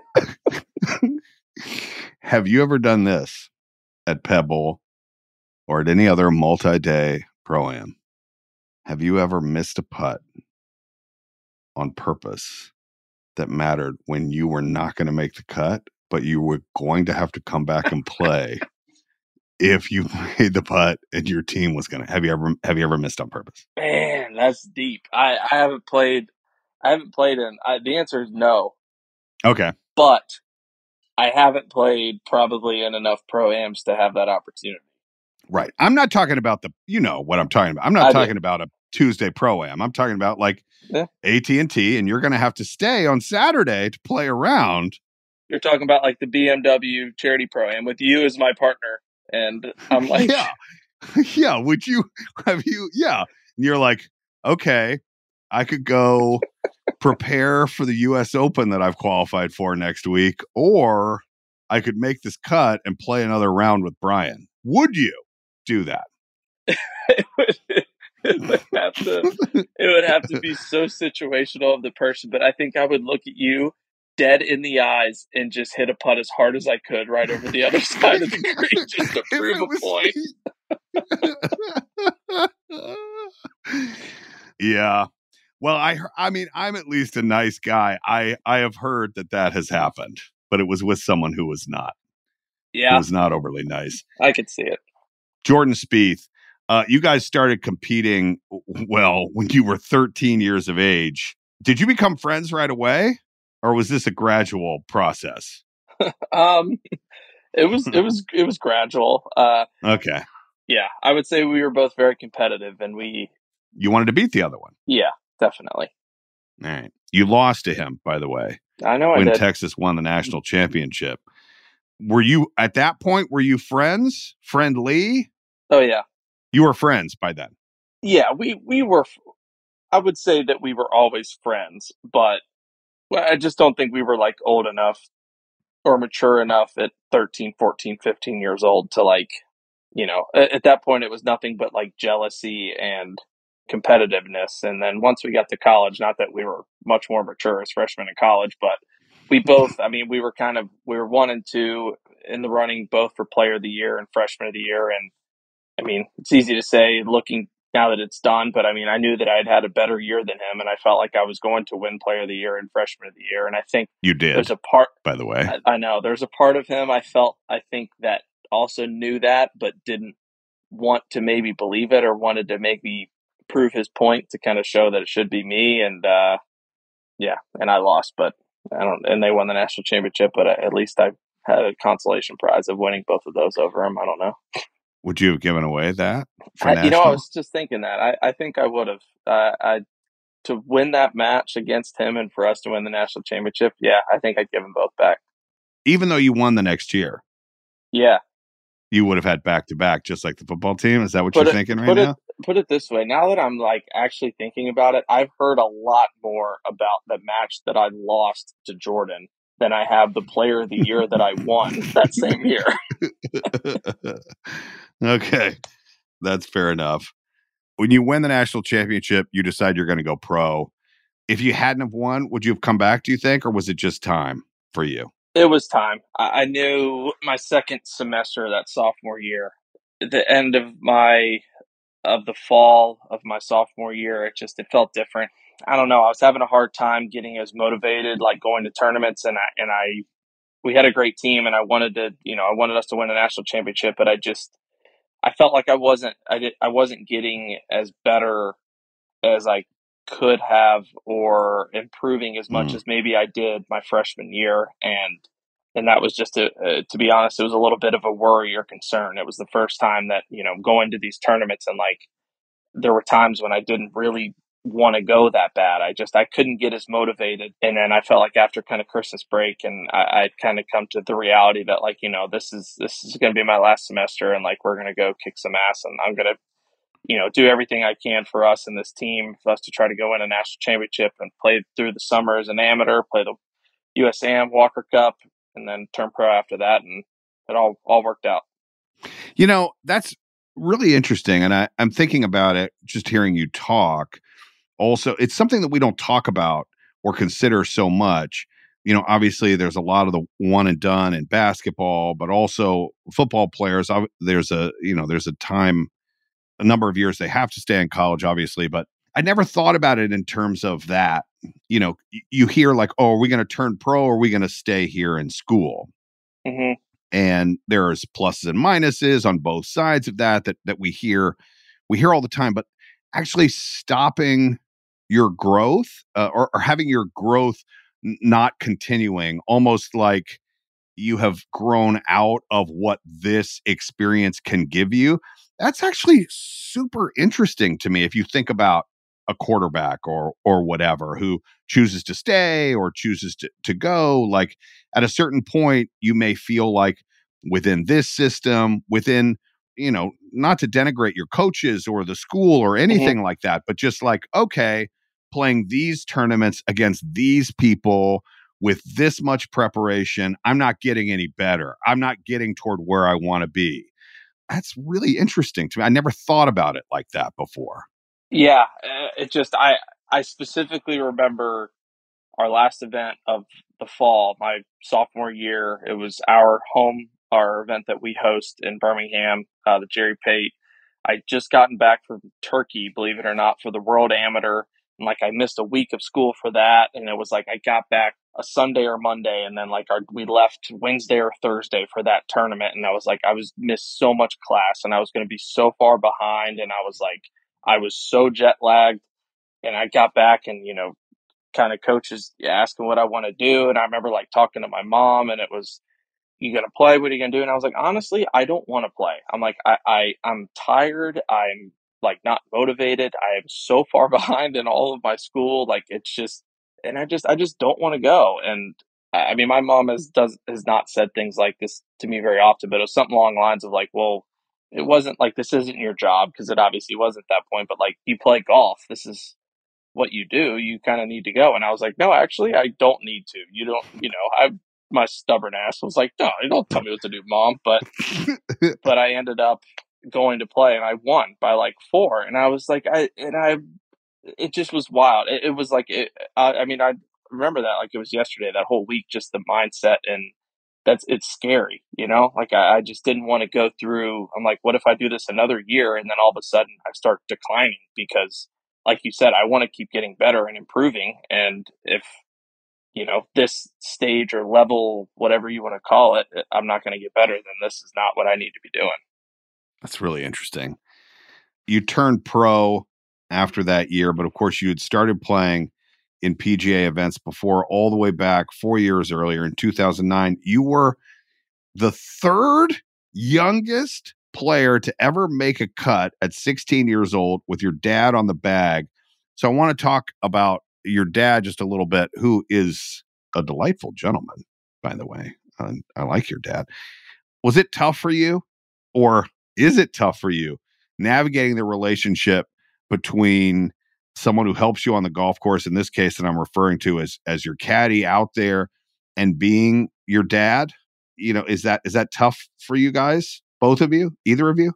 Have you ever done this at Pebble or at any other multi-day Pro-Am? Have you ever missed a putt on purpose that mattered when you were not going to make the cut, but you were going to have to come back and play if you made the putt and your team was going to? Have you ever have you ever missed on purpose? Man, that's deep. I, I haven't played. I haven't played in. I, the answer is no. Okay, but I haven't played probably in enough Pro-Ams to have that opportunity. Right. I'm not talking about the, you know what I'm talking about. I'm not I talking do. about a Tuesday Pro-Am. I'm talking about like Yeah. A T and T, and you're going to have to stay on Saturday to play around. You're talking about like the B M W charity Pro-Am with you as my partner. And I'm like, yeah. Yeah. Would you, have you, yeah. And you're like, okay, I could go prepare for the U S Open that I've qualified for next week, or I could make this cut and play another round with Brian. Would you do that? it, would, it would have to it would have to be so situational of the person, but I think I would look at you dead in the eyes and just hit a putt as hard as I could right over the other side of the green just to prove a point. Yeah. Well, I I mean, I'm at least a nice guy. I I have heard that that has happened, but it was with someone who was not. Yeah. Who was not overly nice. I could see it. Jordan Spieth, uh, you guys started competing, well, when you were thirteen years of age. Did you become friends right away, or was this a gradual process? um, it was it was it was gradual. Uh, okay. Yeah, I would say we were both very competitive, and we. You wanted to beat the other one. Yeah, definitely. All right. You lost to him, by the way. I know I when did. Texas won the national championship. Were you at that point? Were you friends? Friendly? Oh yeah. You were friends by then. Yeah, we we were. I would say that we were always friends, but I just don't think we were like old enough or mature enough at thirteen, fourteen, fifteen years old to like, you know, at, at that point it was nothing but like jealousy and competitiveness. And then once we got to college, not that we were much more mature as freshmen in college, but we both, I mean, we were kind of, we were one and two in the running, both for player of the year and freshman of the year. And I mean, it's easy to say looking now that it's done, but I mean, I knew that I'd had a better year than him, and I felt like I was going to win player of the year and freshman of the year. And I think you did. There's a part, by the way, I, I know there's a part of him I felt, I think that also knew that, but didn't want to maybe believe it or wanted to make me prove his point to kind of show that it should be me. And uh, yeah, and I lost, but I don't, and they won the national championship, but at least I had a consolation prize of winning both of those over him. I don't know. Would you have given away that? For I, you know, I was just thinking that. I, I think I would have. Uh, I to win that match against him and for us to win the national championship. Yeah, I think I'd give them both back. Even though you won the next year. Yeah. You would have had back to back, just like the football team. Is that what put you're it, thinking right put now? It, put it this way. Now that I'm like actually thinking about it, I've heard a lot more about the match that I lost to Jordan than I have the player of the year that I won that same year. Okay. That's fair enough. When you win the national championship, you decide you're going to go pro. If you hadn't have won, would you have come back, do you think, or was it just time for you? It was time. I, I knew my second semester, that sophomore year, at the end of my of the fall of my sophomore year, it just it felt different. I don't know. I was having a hard time getting as motivated, like going to tournaments, and I and I we had a great team, and I wanted to, you know, I wanted us to win a national championship, but I just I felt like I wasn't I did I wasn't getting as better as I could have or improving as much Mm. as maybe I did my freshman year. And and that was just, a, uh, to be honest, it was a little bit of a worry or concern. It was the first time that, you know, going to these tournaments and like there were times when I didn't really want to go that bad. I just, I couldn't get as motivated. And then I felt like after kind of Christmas break and I, I'd kind of come to the reality that like, you know, this is, this is going to be my last semester and like, we're going to go kick some ass and I'm going to, you know, do everything I can for us and this team for us to try to go win a national championship and play through the summer as an amateur, play the U S A M Walker Cup and then turn pro after that. And it all, all worked out. You know, that's really interesting. And I, I'm thinking about it, just hearing you talk. Also, it's something that we don't talk about or consider so much. You know, obviously there's a lot of the one and done in basketball, but also football players. There's a, you know, there's a time, a number of years they have to stay in college, obviously, but I never thought about it in terms of that. You know, you hear like, oh, are we going to turn pro or are we going to stay here in school? Mm-hmm. And there's pluses and minuses on both sides of that, that, that we hear, we hear all the time, but actually stopping your growth uh, or, or having your growth n- not continuing, almost like you have grown out of what this experience can give you. That's actually super interesting to me. If you think about a quarterback or, or whatever, who chooses to stay or chooses to, to go, like at a certain point, you may feel like within this system, within, you know, not to denigrate your coaches or the school or anything mm-hmm. like that, but just like, okay, playing these tournaments against these people with this much preparation, I'm not getting any better. I'm not getting toward where I want to be. That's really interesting to me. I never thought about it like that before. Yeah, it just, I, I specifically remember our last event of the fall, my sophomore year. It was our home, our event that we host in Birmingham, uh, the Jerry Pate. I just gotten back from Turkey, believe it or not, for the World Amateur. And like I missed a week of school for that. And it was like I got back a Sunday or Monday. And then like our, we left Wednesday or Thursday for that tournament. And I was like, I was missed so much class and I was going to be so far behind. And I was like, I was so jet lagged. And I got back and, you know, kind of coaches asking what I want to do. And I remember like talking to my mom and it was, you going to play? What are you going to do? And I was like, honestly, I don't want to play. I'm like, I, I, I'm tired. I'm like not motivated. I am so far behind in all of my school. Like it's just, and I just, I just don't want to go. And I mean, my mom has does, has not said things like this to me very often, but it was something along the lines of like, well, it wasn't like, this isn't your job. Cause it obviously wasn't at that point, but like you play golf. This is what you do. You kind of need to go. And I was like, no, actually I don't need to. You don't, you know, I, my stubborn ass was like, no, don't tell me what to do, Mom. But, but I ended up going to play and I won by like four. And I was like, I, and I, it just was wild. It, it was like, it, I, I mean, I remember that like it was yesterday, that whole week, just the mindset. And that's, it's scary, you know, like I, I just didn't want to go through. I'm like, what if I do this another year? And then all of a sudden I start declining because like you said, I want to keep getting better and improving. And if, you know, this stage or level, whatever you want to call it, I'm not going to get better, then this is not what I need to be doing. That's really interesting. You turned pro after that year, but of course you had started playing in P G A events before, all the way back four years earlier in two thousand nine. You were the third youngest player to ever make a cut at sixteen years old with your dad on the bag. So I want to talk about your dad just a little bit, who is a delightful gentleman, by the way. I, I like your dad. Was it tough for you, or is it tough for you navigating the relationship between someone who helps you on the golf course, in this case that I'm referring to as, as your caddy out there, and being your dad? You know, is that, is that tough for you guys? Both of you, either of you?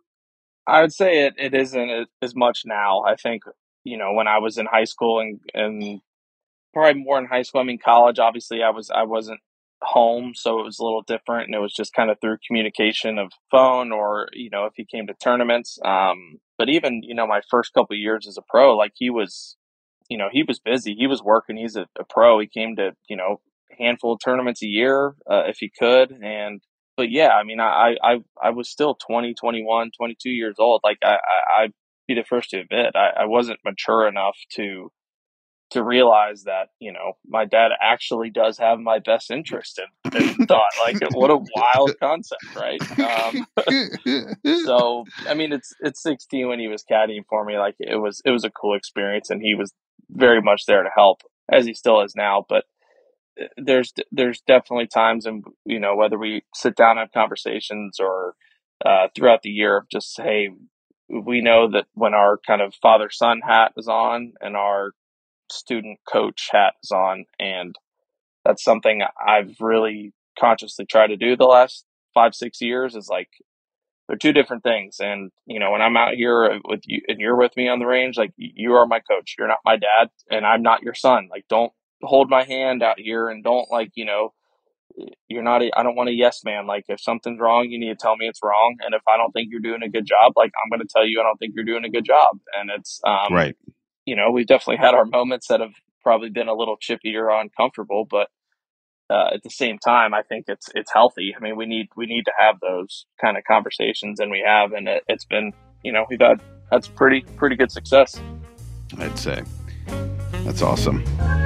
I would say it, it isn't as much now. I think, you know, when I was in high school and, and probably more in high school, I mean, college, obviously I was, I wasn't home. So it was a little different. And it was just kind of through communication of phone or, you know, if he came to tournaments. Um, but even, you know, my first couple of years as a pro, like he was, you know, he was busy. He was working. He's a, a pro. He came to, you know, a handful of tournaments a year uh, if he could. And, but yeah, I mean, I, I, I was still twenty, twenty-one, twenty-two years old. Like I, I, I'd be the first to admit, I, I wasn't mature enough to to realize that, you know, my dad actually does have my best interest in, in thought. Like, what a wild concept, right? Um, so, I mean, it's it's sixteen when he was caddying for me. Like, it was it was a cool experience, and he was very much there to help, as he still is now. But there's there's definitely times, and you know, whether we sit down and have conversations or uh, throughout the year, of just hey, we know that when our kind of father-son hat is on and our student coach hat is on, and that's something I've really consciously tried to do the last five, six years is like, they're two different things. And, you know, when I'm out here with you and you're with me on the range, like, you are my coach, you're not my dad, and I'm not your son. Like, don't hold my hand out here, and don't, like, you know, you're not a, I don't want a yes man. Like, if something's wrong, you need to tell me it's wrong. And if I don't think you're doing a good job, like, I'm going to tell you I don't think you're doing a good job. And it's, um, right. You know, we've definitely had our moments that have probably been a little chippy or uncomfortable, but uh, at the same time, I think it's it's healthy. I mean, we need we need to have those kind of conversations, and we have, and it, it's been, you know, we've had that's pretty pretty good success, I'd say. That's awesome.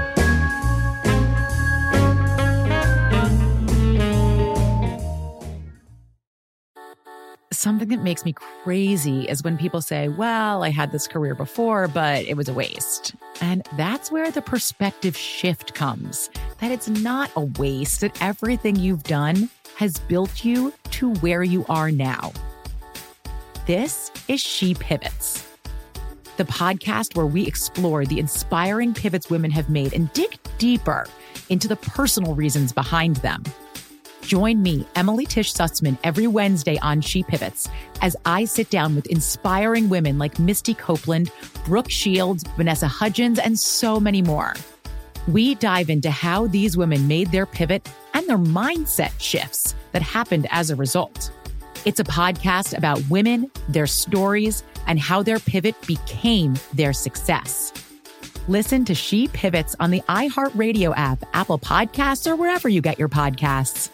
Something that makes me crazy is when people say, well, I had this career before, but it was a waste. And that's where the perspective shift comes, that it's not a waste, that everything you've done has built you to where you are now. This is She Pivots, the podcast where we explore the inspiring pivots women have made and dig deeper into the personal reasons behind them. Join me, Emily Tish Sussman, every Wednesday on She Pivots as I sit down with inspiring women like Misty Copeland, Brooke Shields, Vanessa Hudgens, and so many more. We dive into how these women made their pivot and their mindset shifts that happened as a result. It's a podcast about women, their stories, and how their pivot became their success. Listen to She Pivots on the iHeartRadio app, Apple Podcasts, or wherever you get your podcasts.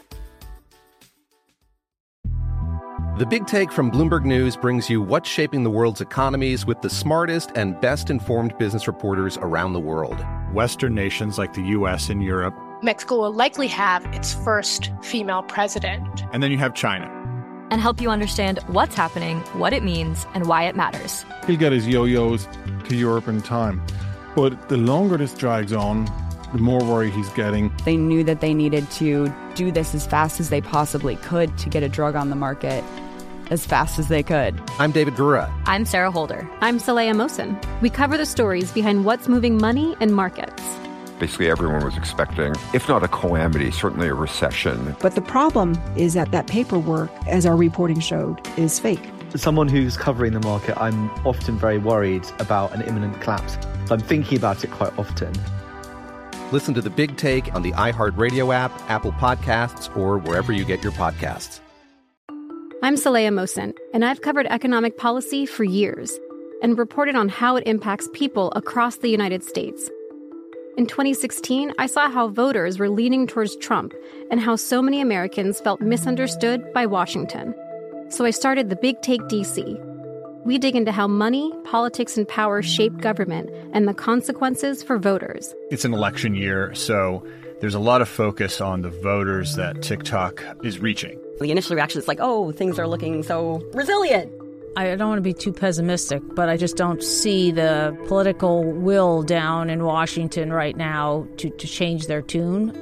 The Big Take from Bloomberg News brings you what's shaping the world's economies with the smartest and best-informed business reporters around the world. Western nations like the U S and Europe. Mexico will likely have its first female president. And then you have China. And help you understand what's happening, what it means, and why it matters. He'll get his yo-yos to Europe in time. But the longer this drags on, the more worry he's getting. They knew that they needed to do this as fast as they possibly could to get a drug on the market as fast as they could. I'm David Gura. I'm Sarah Holder. I'm Saleha Mohsen. We cover the stories behind what's moving money and markets. Basically, everyone was expecting, if not a calamity, certainly a recession. But the problem is that that paperwork, as our reporting showed, is fake. As someone who's covering the market, I'm often very worried about an imminent collapse. So I'm thinking about it quite often. Listen to The Big Take on the iHeartRadio app, Apple Podcasts, or wherever you get your podcasts. I'm Saleha Mohsen, and I've covered economic policy for years and reported on how it impacts people across the United States. In twenty sixteen, I saw how voters were leaning towards Trump and how so many Americans felt misunderstood by Washington. So I started the Big Take D C. We dig into how money, politics, and power shape government and the consequences for voters. It's an election year, so there's a lot of focus on the voters that TikTok is reaching. The initial reaction is like, oh, things are looking so resilient. I don't want to be too pessimistic, but I just don't see the political will down in Washington right now to, to change their tune.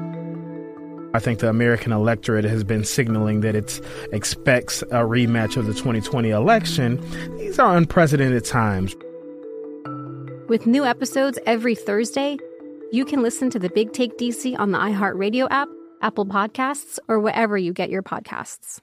I think the American electorate has been signaling that it expects a rematch of the twenty twenty election. These are unprecedented times. With new episodes every Thursday, you can listen to the Big Take D C on the iHeartRadio app, Apple Podcasts, or wherever you get your podcasts.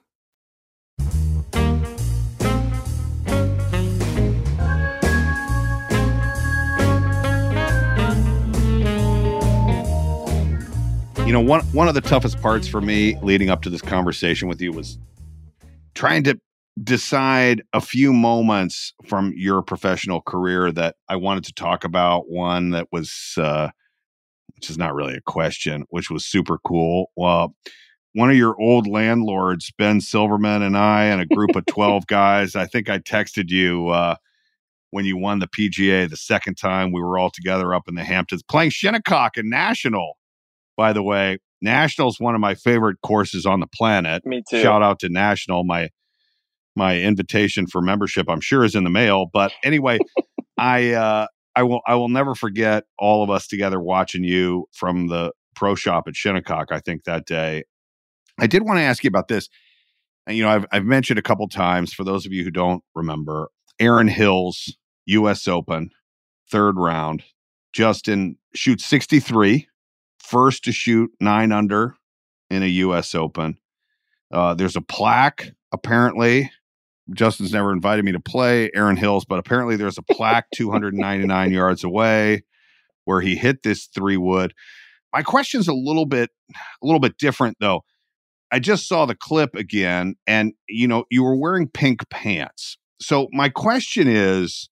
You know, one one of the toughest parts for me leading up to this conversation with you was trying to decide a few moments from your professional career that I wanted to talk about. One that was, uh, which is not really a question, which was super cool. Well, one of your old landlords, Ben Silverman, and I, and a group of twelve guys, I think I texted you, uh, when you won the P G A the second time. We were all together up in the Hamptons playing Shinnecock and National. By the way, National is one of my favorite courses on the planet. Me too. Shout out to National. My my invitation for membership, I'm sure, is in the mail. But anyway, I uh, I will I will never forget all of us together watching you from the pro shop at Shinnecock, I think, that day. I did want to ask you about this. And, you know, I've I've mentioned a couple times, for those of you who don't remember, Aaron Hills, U S Open, third round. Justin shoots sixty-three, first to shoot nine under in a U S Open. Uh, there's a plaque, apparently. Justin's never invited me to play Aaron Hills, but apparently there's a plaque two hundred ninety-nine yards away where he hit this three wood. My question's a little bit, a little bit different though. I just saw the clip again, and you know, you were wearing pink pants. So my question is,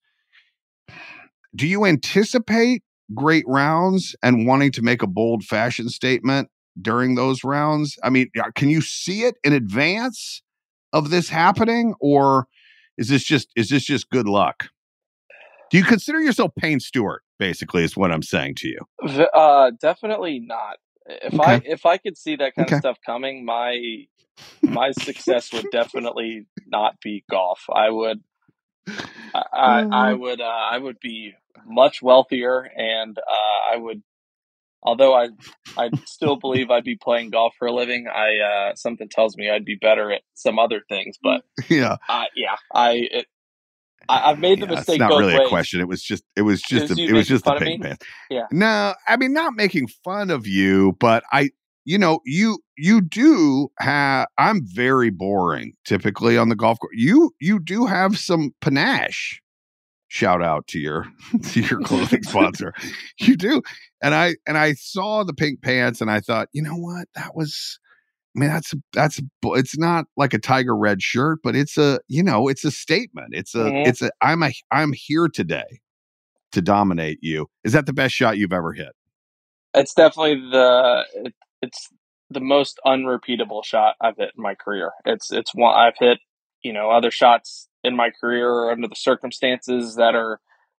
do you anticipate great rounds and wanting to make a bold fashion statement during those rounds? I mean, can you see it in advance of this happening, or is this just is this just good luck? Do you consider yourself Payne Stewart, basically, is what I'm saying to you? Uh, definitely not. If Okay. I if I could see that kind Okay. of stuff coming, my my success would definitely not be golf. I would I I, I would uh, I would be much wealthier, and uh, I would. Although I I still believe I'd be playing golf for a living, I uh, something tells me I'd be better at some other things. But Yeah. uh, yeah, I it, I, I've made the Yeah, mistake it's not both really ways. a question. It was just, it was just, Is a, you it was making just the fun of pink me? pants. Yeah. No, I mean, not making fun of you, but I, you know, you, you do have, I'm very boring typically on the golf course. You, you do have some panache. Shout out to your, to your clothing sponsor. You do. And I, and I saw the pink pants and I thought, you know what, that was, I mean, that's, that's, it's not like a tiger red shirt, but it's a, you know, it's a statement. It's a, Mhm. it's a, I'm a, I'm here today to dominate you. Is that the best shot you've ever hit? It's definitely the it, it's the most unrepeatable shot I've hit in my career. It's it's one I've hit, you know, other shots in my career under the circumstances that are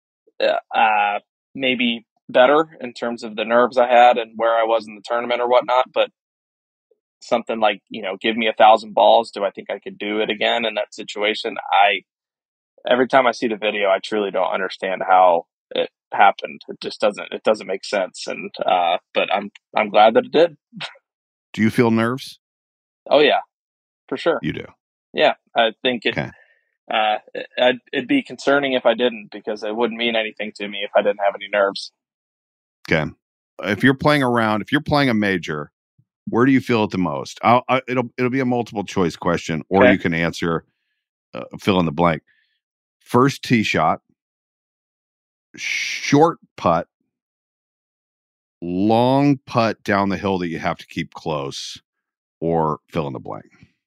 uh, maybe better in terms of the nerves I had and where I was in the tournament or whatnot. But something like, you know, give me a thousand balls. Do I think I could do it again in that situation? I every time I see the video, I truly don't understand how it happened. It just doesn't. It doesn't make sense. And uh, but I'm I'm glad that it did. Do you feel nerves? Oh yeah, for sure. You do. Yeah, I think it. Okay. Uh, it, it'd be concerning if I didn't, because it wouldn't mean anything to me if I didn't have any nerves. Okay. If you're playing around, if you're playing a major, where do you feel it the most? I'll, I, it'll it'll be a multiple choice question, or Okay. you can answer uh, fill in the blank. First tee shot, short putt, long putt down the hill that you have to keep close, or fill in the blank.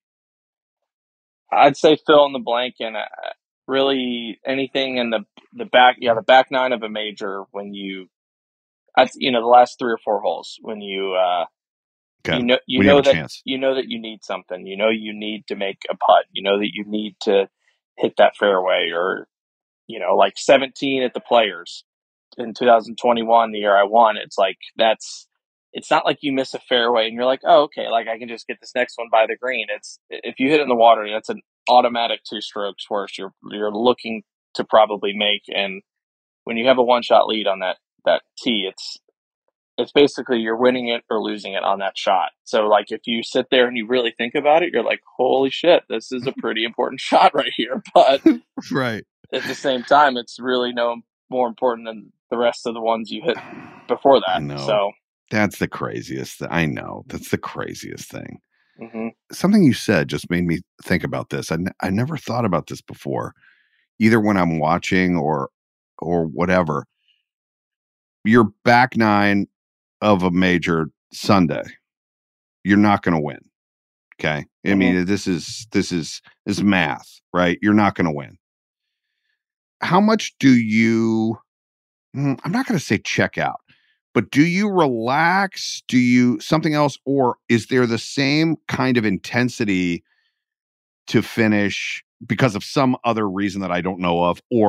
I'd say fill in the blank, and uh, really anything in the the back, yeah, the back nine of a major when you, I, you know, the last three or four holes when you, uh, Okay. you know, you When you know have a that chance. you know that you need something. You know, you need to make a putt. You know that you need to hit that fairway, or you know, like seventeen at the Players in two thousand twenty-one, the year I won. It's like that's. It's not like you miss a fairway and you're like, oh, okay, like I can just get this next one by the green. It's if you hit it in the water, that's an automatic two strokes worse. You're you're looking to probably make, and when you have a one shot lead on that that tee, it's it's basically you're winning it or losing it on that shot. So like if you sit there and you really think about it, you're like, holy shit, this is a pretty important shot right here. But Right. at the same time, it's really no more important than the rest of the ones you hit before that. I know. So. That's the craziest thing. I know. That's the craziest thing. Mm-hmm. Something you said just made me think about this. I, n- I never thought about this before, either when I'm watching or or whatever. Your back nine of a major Sunday, you're not going to win. Okay. I Mhm. mean, this is this is this is math, right? You're not going to win. How much do you? mm, I'm not going to say check out. But do you relax? Do you something else? Or is there the same kind of intensity to finish because of some other reason that I don't know of? Or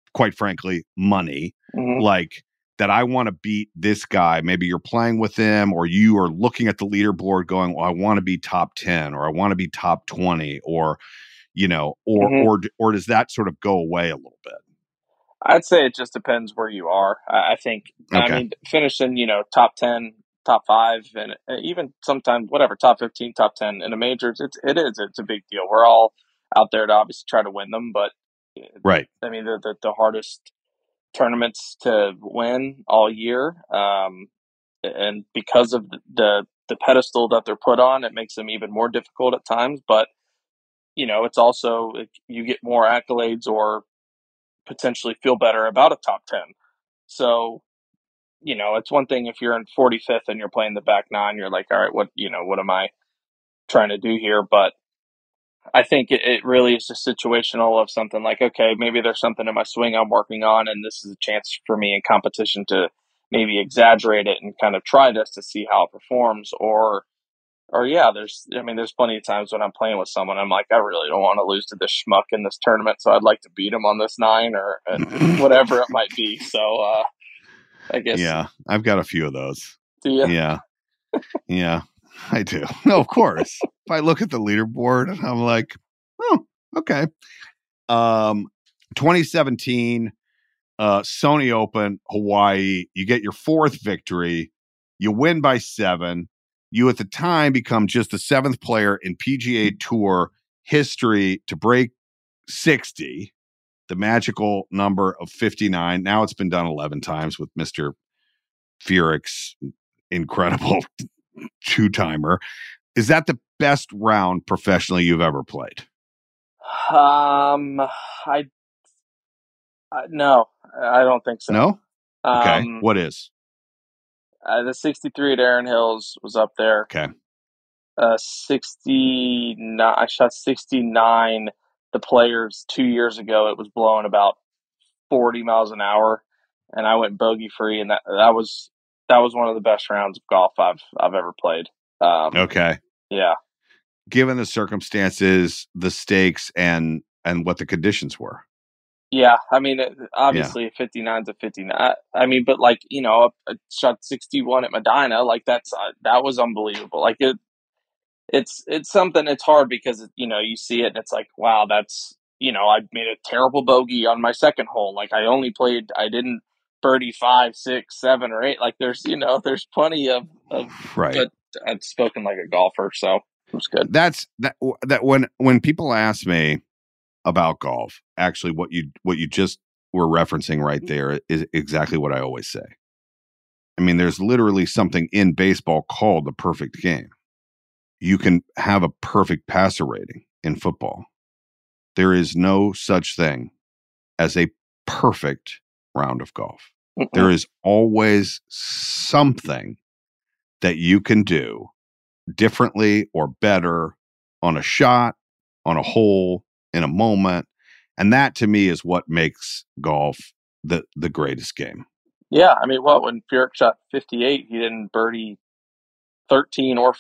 quite frankly, money, Mhm. like that I want to beat this guy. Maybe you're playing with him, or you are looking at the leaderboard going, well, I want to be top ten, or I want to be top twenty, or, you know, or, Mhm. or, or does that sort of go away a little bit? I'd say it just depends where you are. I, I think, I Okay. mean, finishing, you know, top ten, top five, and uh, even sometimes whatever, top fifteen, top ten in a major, it's, it is, it's a big deal. We're all out there to obviously try to win them, but Right. I mean, the, the, the hardest tournaments to win all year. Um, and because of the, the, the pedestal that they're put on, it makes them even more difficult at times. But, you know, it's also, you get more accolades or potentially feel better about a top ten. So, you know, it's one thing if you're in forty-fifth and you're playing the back nine, you're like, all right, what, you know, what am I trying to do here? But I think it, it really is just situational of something like, okay, maybe there's something in my swing I'm working on, and this is a chance for me in competition to maybe exaggerate it and kind of try this to see how it performs. Or, or yeah, there's, I mean, there's plenty of times when I'm playing with someone, I'm like, I really don't want to lose to this schmuck in this tournament, so I'd like to beat him on this nine or uh, whatever it might be. So, uh, I guess. Yeah, I've got a few of those. Do you? Yeah. Yeah, I do. No, of course. If I look at the leaderboard, I'm like, oh, okay. Um, twenty seventeen, uh, Sony Open, Hawaii. You get your fourth victory. You win by seven. You at the time become just the seventh player in P G A Tour history to break sixty, the magical number of fifty-nine. Now it's been done eleven times with Mister Furyk's incredible two-timer. Is that the best round professionally you've ever played? Um, I, I no, I don't think so. No? Okay. Um, What is? Uh, the sixty-three at Erin Hills was up there. Okay. Uh, sixty-nine. I shot sixty-nine. The Players two years ago. It was blowing about forty miles an hour, and I went bogey free, and that that was that was one of the best rounds of golf I've I've ever played. Um, Okay. Yeah. Given the circumstances, the stakes, and and what the conditions were. Yeah, I mean, it, obviously, yeah. fifty-nine's a fifty-nine. I mean, but like, you know, I shot sixty-one at Medina. Like that's uh, that was unbelievable. Like it, it's it's something. It's hard because you know you see it and it's like, wow, that's you know I made a terrible bogey on my second hole. Like I only played, I didn't birdie five, six, seven, or eight. Like there's you know there's plenty of of. Right. But I've spoken like a golfer, so it was good. That's that that when when people ask me about golf, actually what you what you just were referencing right there is exactly what I always say. I mean, there's literally something in baseball called the perfect game. You can have a perfect passer rating in football. There is no such thing as a perfect round of golf. Mm-mm. There is always something that you can do differently or better on a shot, on a hole, in a moment. And that to me is what makes golf the, the greatest game. Yeah. I mean, what, when Furyk shot fifty-eight, he didn't birdie thirteen or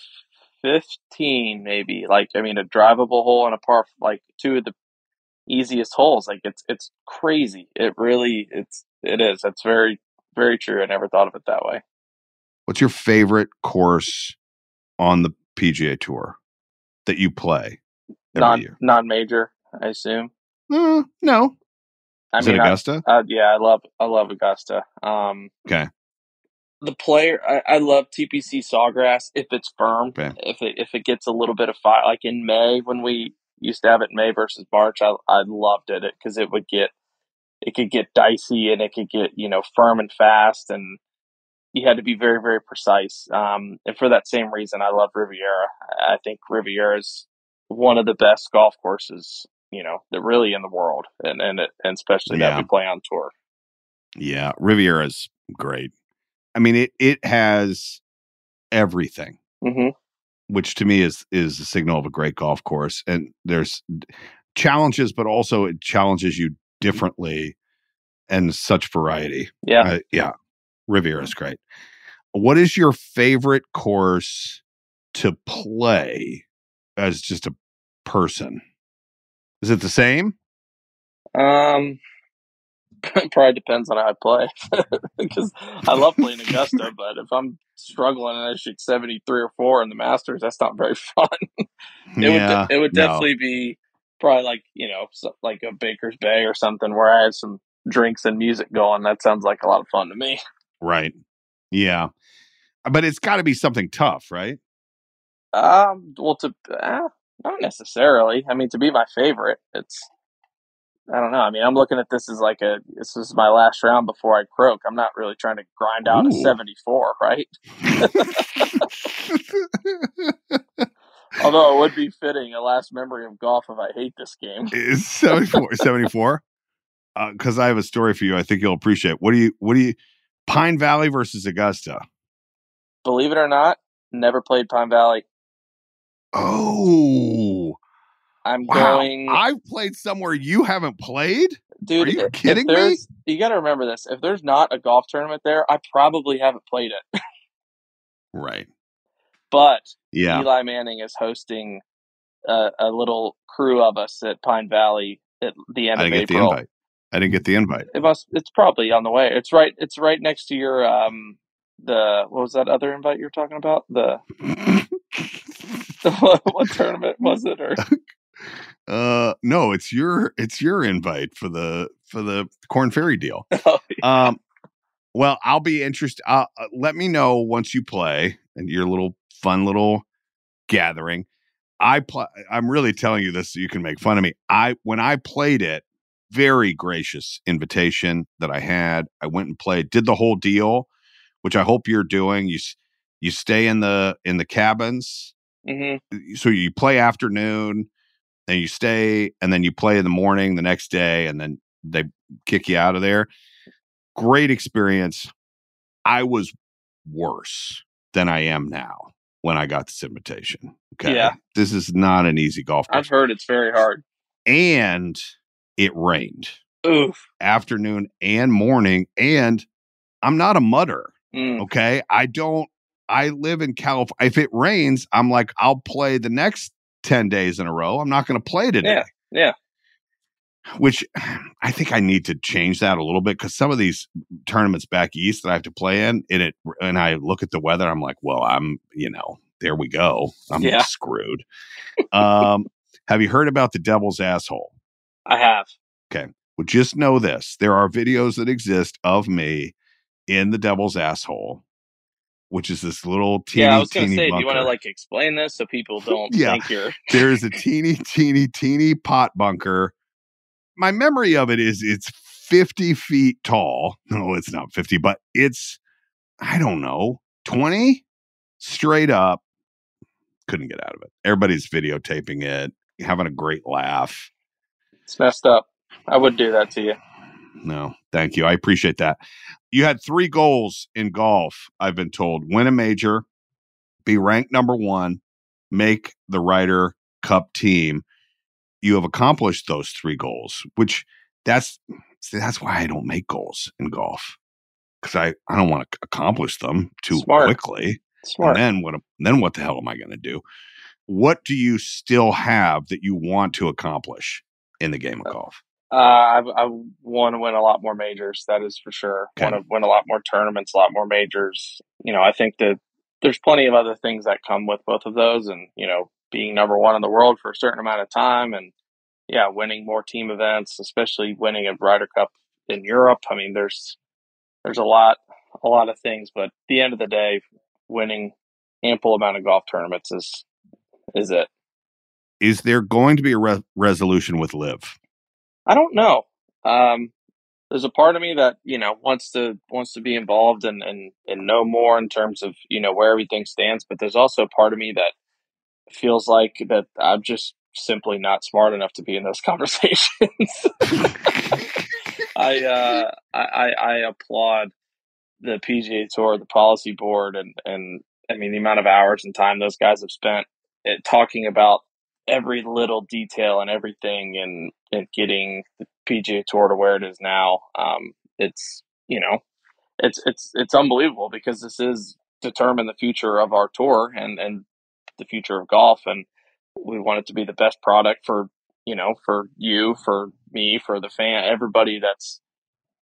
fifteen, maybe. Like, I mean, a drivable hole and a par, like two of the easiest holes. Like it's, it's crazy. It really, it's, it is. That's very, very true. I never thought of it that way. What's your favorite course on the P G A Tour that you play every non, year? Non-major, I assume. Uh, no. I Is mean, it Augusta? I, uh, yeah, I love, I love Augusta. Um, okay. The player, I, I love T P C Sawgrass if it's firm. Okay. If it if it gets a little bit of fire, like in May when we used to have it in May versus March, I I loved it because it would get it could get dicey and it could get you know firm and fast, and you had to be very very precise. Um, and for that same reason, I love Riviera. I think Riviera is one of the best golf courses you know that really in the world, and and it, and especially yeah. that we play on tour. Yeah, Riviera's great. I mean, it it has everything, mm-hmm. which to me is is a signal of a great golf course. And there's challenges, but also it challenges you differently and such variety. Yeah, uh, yeah. Riviera's great. What is your favorite course to play as just a person? Is it the same? Um. It probably depends on how I play because I love playing Augusta, but if I'm struggling and I shoot seventy-three or four in the Masters, that's not very fun. it Yeah, would it would no. definitely be probably like, you know, so, like a Baker's Bay or something where I had some drinks and music going. That sounds like a lot of fun to me. Right. Yeah. But it's got to be something tough, right? Um, well, to uh, not necessarily. I mean, to be my favorite, it's I don't know. I mean, I'm looking at this as like a this is my last round before I croak. I'm not really trying to grind out Ooh. a seventy-four, right? Although it would be fitting a last memory of golf if I hate this game. It's seventy-four. seventy-four? Because uh, I have a story for you. I think you'll appreciate. What do you? What do you? Pine Valley versus Augusta. Believe it or not, never played Pine Valley. Oh, I'm wow. going. I've played somewhere you haven't played. Dude, are you if, kidding if me? You got to remember this. If there's not a golf tournament there, I probably haven't played it. Right. But yeah. Eli Manning is hosting a, a little crew of us at Pine Valley at the end I of didn't get April. the invite. I didn't get the invite. It must. It's probably on the way. It's right. It's right next to your um. The what was that other invite you're talking about? The, the what, what tournament was it? Or uh, no, it's your it's your invite for the for the Corn Ferry deal. Oh, yeah. Um, well, I'll be interested. Uh, uh, let me know once you play and your little fun little gathering. I play. I'm really telling you this so you can make fun of me. I when I played it, very gracious invitation that I had. I went and played, did the whole deal, which I hope you're doing. You you stay in the in the cabins, mm-hmm. so you play afternoon, and you stay, and then you play in the morning the next day, and then they kick you out of there. Great experience. I was worse than I am now when I got this invitation. Okay, yeah, this is not an easy golf course. I've heard it's very hard, and it rained. Oof. Afternoon and morning, and I'm not a mudder. Mm. Okay. I don't, I live in California. If it rains, I'm like, I'll play the next ten days in a row. I'm not going to play today. Yeah. Yeah. Which I think I need to change that a little bit because some of these tournaments back east that I have to play in, and it, and I look at the weather, I'm like, well, I'm, you know, there we go. I'm yeah. screwed. um, have you heard about the Devil's Asshole? I have. Okay. Well, just know this. There are videos that exist of me in the Devil's Asshole, which is this little teeny, yeah, I was going to say, bunker. Do you want to like explain this so people don't yeah. think you're... There's a teeny, teeny, teeny pot bunker. My memory of it is it's fifty feet tall. No, it's not fifty, but it's, I don't know, twenty straight up. Couldn't get out of it. Everybody's videotaping it, having a great laugh. It's messed up. I would do that to you. No, thank you. I appreciate that. You had three goals in golf, I've been told. Win a major, be ranked number one, make the Ryder Cup team. You have accomplished those three goals, which that's see, that's why I don't make goals in golf. Because I, I don't want to accomplish them too Smart. quickly. Smart. And then what then what the hell am I going to do? What do you still have that you want to accomplish in the game of golf? Uh, I, I want to win a lot more majors. That is for sure. Okay. Want to win a lot more tournaments, a lot more majors. You know, I think that there's plenty of other things that come with both of those, and you know, being number one in the world for a certain amount of time, and yeah, winning more team events, especially winning a Ryder Cup in Europe. I mean, there's there's a lot, a lot of things, but at the end of the day, winning ample amount of golf tournaments is is it. Is there going to be a re- resolution with Liv? I don't know. Um, there's a part of me that, you know, wants to wants to be involved and, and, and know more in terms of, you know, where everything stands. But there's also a part of me that feels like that I'm just simply not smart enough to be in those conversations. I, uh, I I applaud the P G A Tour, the policy board, and, and I mean, the amount of hours and time those guys have spent it, talking about every little detail and everything and, and getting the P G A Tour to where it is now. Um, it's, you know, it's, it's, it's unbelievable because this is determine the future of our tour and, and the future of golf. And we want it to be the best product for, you know, for you, for me, for the fan, everybody that's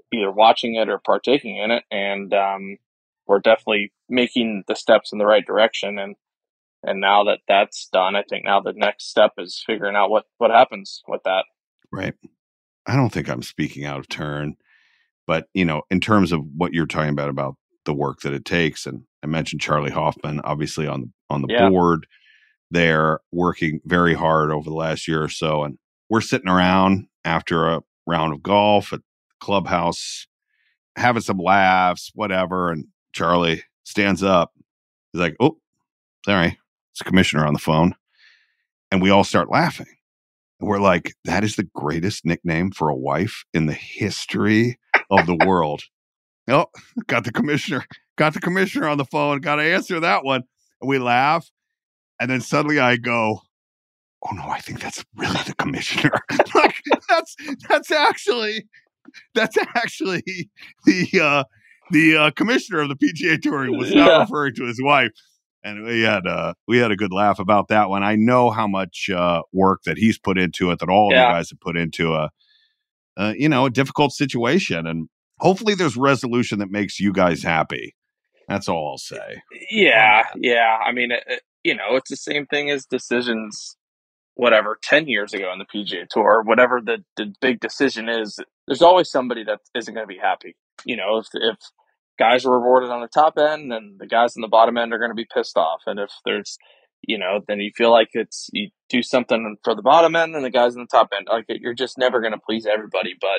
either watching it or partaking in it. And um, we're definitely making the steps in the right direction. And and now that that's done, I think now the next step is figuring out what, what happens with that. Right. I don't think I'm speaking out of turn, but, you know, in terms of what you're talking about, about the work that it takes, and I mentioned Charlie Hoffman, obviously on the, on the Yeah. board, they're working very hard over the last year or so. And we're sitting around after a round of golf at the clubhouse, having some laughs, whatever. And Charlie stands up. He's like, oh, sorry. It's the commissioner on the phone. And we all start laughing. And we're like, that is the greatest nickname for a wife in the history of the world. Oh, got the commissioner, got the commissioner on the phone. Got to answer that one. And we laugh. And then suddenly I go, oh no, I think that's really the commissioner. Like that's, that's actually, that's actually the, uh, the uh, commissioner of the P G A Tour. He was not Yeah. referring to his wife. And we had uh, we had a good laugh about that one. I know how much uh, work that he's put into it, that all of Yeah. you guys have put into a, uh, you know, a difficult situation. And hopefully there's resolution that makes you guys happy. That's all I'll say. Yeah, yeah. I mean, it, it- you know, it's the same thing as decisions, whatever, ten years ago on the P G A Tour, whatever the, the big decision is, there's always somebody that isn't going to be happy. You know, if, if guys are rewarded on the top end, then the guys on the bottom end are going to be pissed off. And if there's, you know, then you feel like it's, you do something for the bottom end and the guys on the top end, like you're just never going to please everybody. But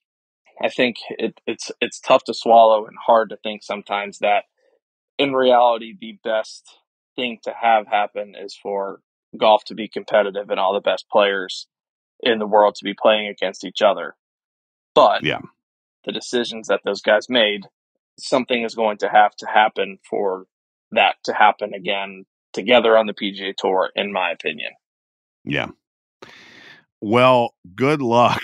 I think it, it's, it's tough to swallow and hard to think sometimes that in reality, the best thing to have happen is for golf to be competitive and all the best players in the world to be playing against each other. But yeah. the decisions that those guys made, something is going to have to happen for that to happen again together on the P G A Tour, in my opinion. Yeah. Well, good luck.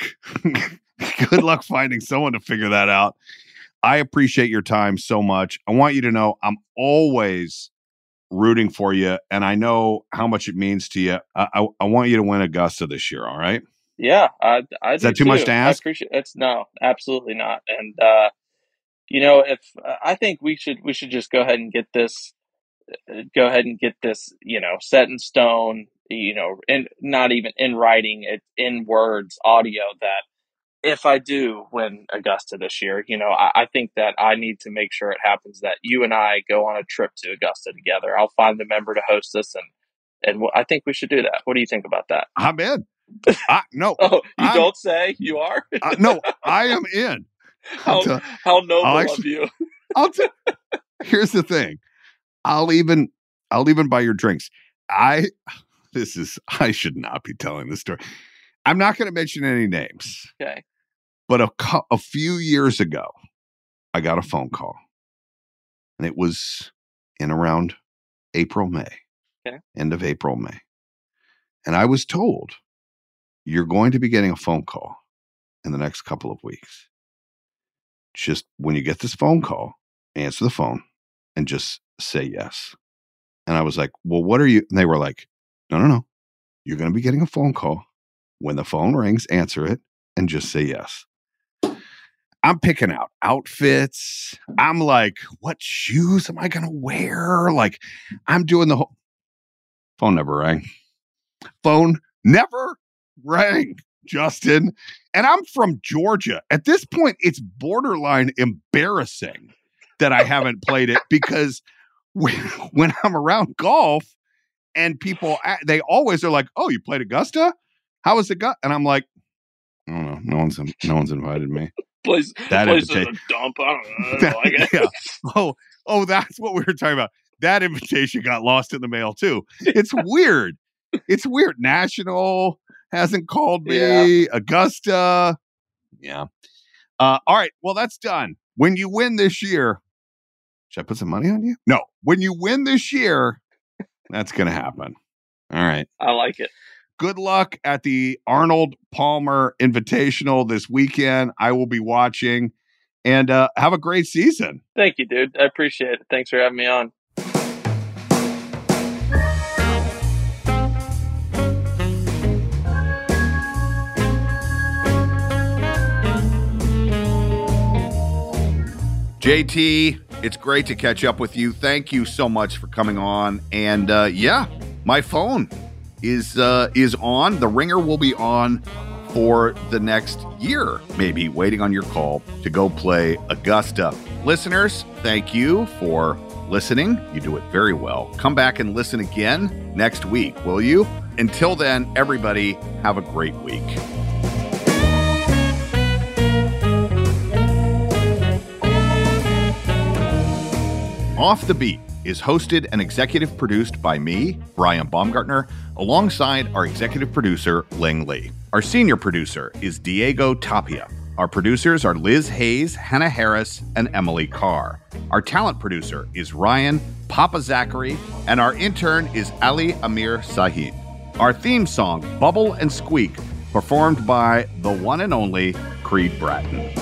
Good luck finding someone to figure that out. I appreciate your time so much. I want you to know I'm always rooting for you, and I know how much it means to you. I, I, I want you to win Augusta this year, all right? Yeah, I, I Is do that too much to I ask? appreciate it's no, absolutely not. And uh, you know, if uh, I think we should we should just go ahead and get this, uh, go ahead and get this, you know, set in stone. You know, and not even in writing, it in words, audio. That if I do win Augusta this year, you know, I, I think that I need to make sure it happens that you and I go on a trip to Augusta together. I'll find the member to host us, and and I think we should do that. What do you think about that? I'm in. I, no. Oh, you I'm- don't say you are? uh, no, I am in. How, tell- how noble I'll of actually- you. I'll t- Here's the thing. I'll even I'll even buy your drinks. I this is I should not be telling this story. I'm not going to mention any names. Okay. But a cou- a few years ago, I got a phone call. And it was in around April, May. Okay. End of April, May. And I was told, you're going to be getting a phone call in the next couple of weeks. Just when you get this phone call, answer the phone and just say yes. And I was like, well, what are you? And they were like, no, no, no. You're going to be getting a phone call. When the phone rings, answer it and just say yes. I'm picking out outfits. I'm like, what shoes am I going to wear? Like, I'm doing the whole phone never rang. Phone never rang, Justin. And I'm from Georgia. At this point, it's borderline embarrassing that I haven't played it because when, when I'm around golf and people, they always are like, oh, you played Augusta? How was it go? And I'm like, I don't know. No one's, no one's invited me. Place, That place is a invita- dump. I don't know. I don't like it. Yeah. Oh, oh, that's what we were talking about. That invitation got lost in the mail too. It's weird. It's weird. National hasn't called me. Yeah. Augusta. Yeah. Uh, all right. Well, that's done. When you win this year, should I put some money on you? No. When you win this year, that's going to happen. All right. I like it. Good luck at the Arnold Palmer Invitational this weekend. I will be watching, and uh, have a great season. Thank you, dude. I appreciate it. Thanks for having me on. J T, it's great to catch up with you. Thank you so much for coming on. And uh, yeah, my phone is uh, is on. The ringer will be on for the next year, maybe, waiting on your call to go play Augusta. Listeners, thank you for listening. You do it very well. Come back and listen again next week, will you? Until then, everybody, have a great week. Off the Beat is hosted and executive produced by me, Brian Baumgartner, alongside our executive producer, Ling Lee. Our senior producer is Diego Tapia. Our producers are Liz Hayes, Hannah Harris, and Emily Carr. Our talent producer is Ryan Papa Zachary, and our intern is Ali Amir Sahid. Our theme song, Bubble and Squeak, performed by the one and only Creed Bratton.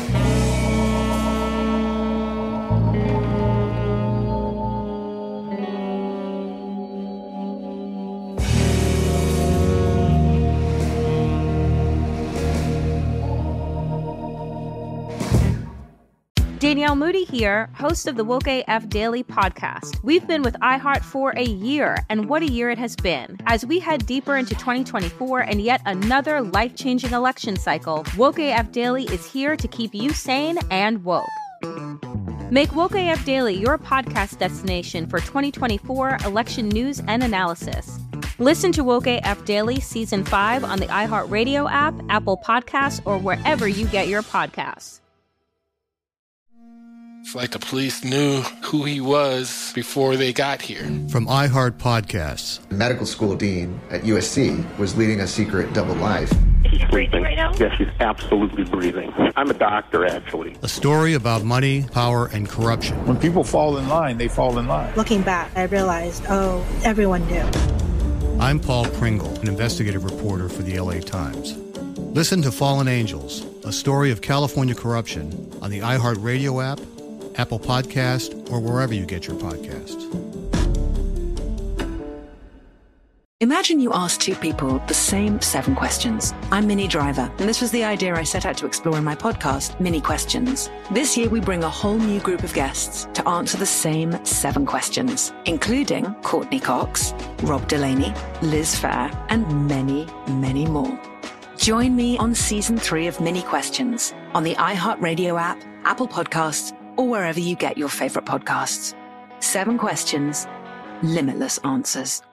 Danielle Moody here, host of the Woke A F Daily podcast. We've been with iHeart for a year, and what a year it has been. As we head deeper into twenty twenty-four and yet another life-changing election cycle, Woke A F Daily is here to keep you sane and woke. Make Woke A F Daily your podcast destination for twenty twenty-four election news and analysis. Listen to Woke A F Daily Season five on the iHeartRadio app, Apple Podcasts, or wherever you get your podcasts. It's like the police knew who he was before they got here. From iHeart Podcasts. Medical school dean at U S C was leading a secret double life. He's breathing. Right now? Yes, he's absolutely breathing. I'm a doctor, actually. A story about money, power, and corruption. When people fall in line, they fall in line. Looking back, I realized, oh, everyone knew. I'm Paul Pringle, an investigative reporter for the L A Times. Listen to Fallen Angels, a story of California corruption on the iHeartRadio app, Apple Podcast, or wherever you get your podcasts. Imagine you ask two people the same seven questions. I'm Minnie Driver, and this was the idea I set out to explore in my podcast, Minnie Questions. This year, we bring a whole new group of guests to answer the same seven questions, including Courtney Cox, Rob Delaney, Liz Phair, and many, many more. Join me on Season three of Minnie Questions on the iHeartRadio app, Apple Podcasts, or wherever you get your favorite podcasts. Seven questions, limitless answers.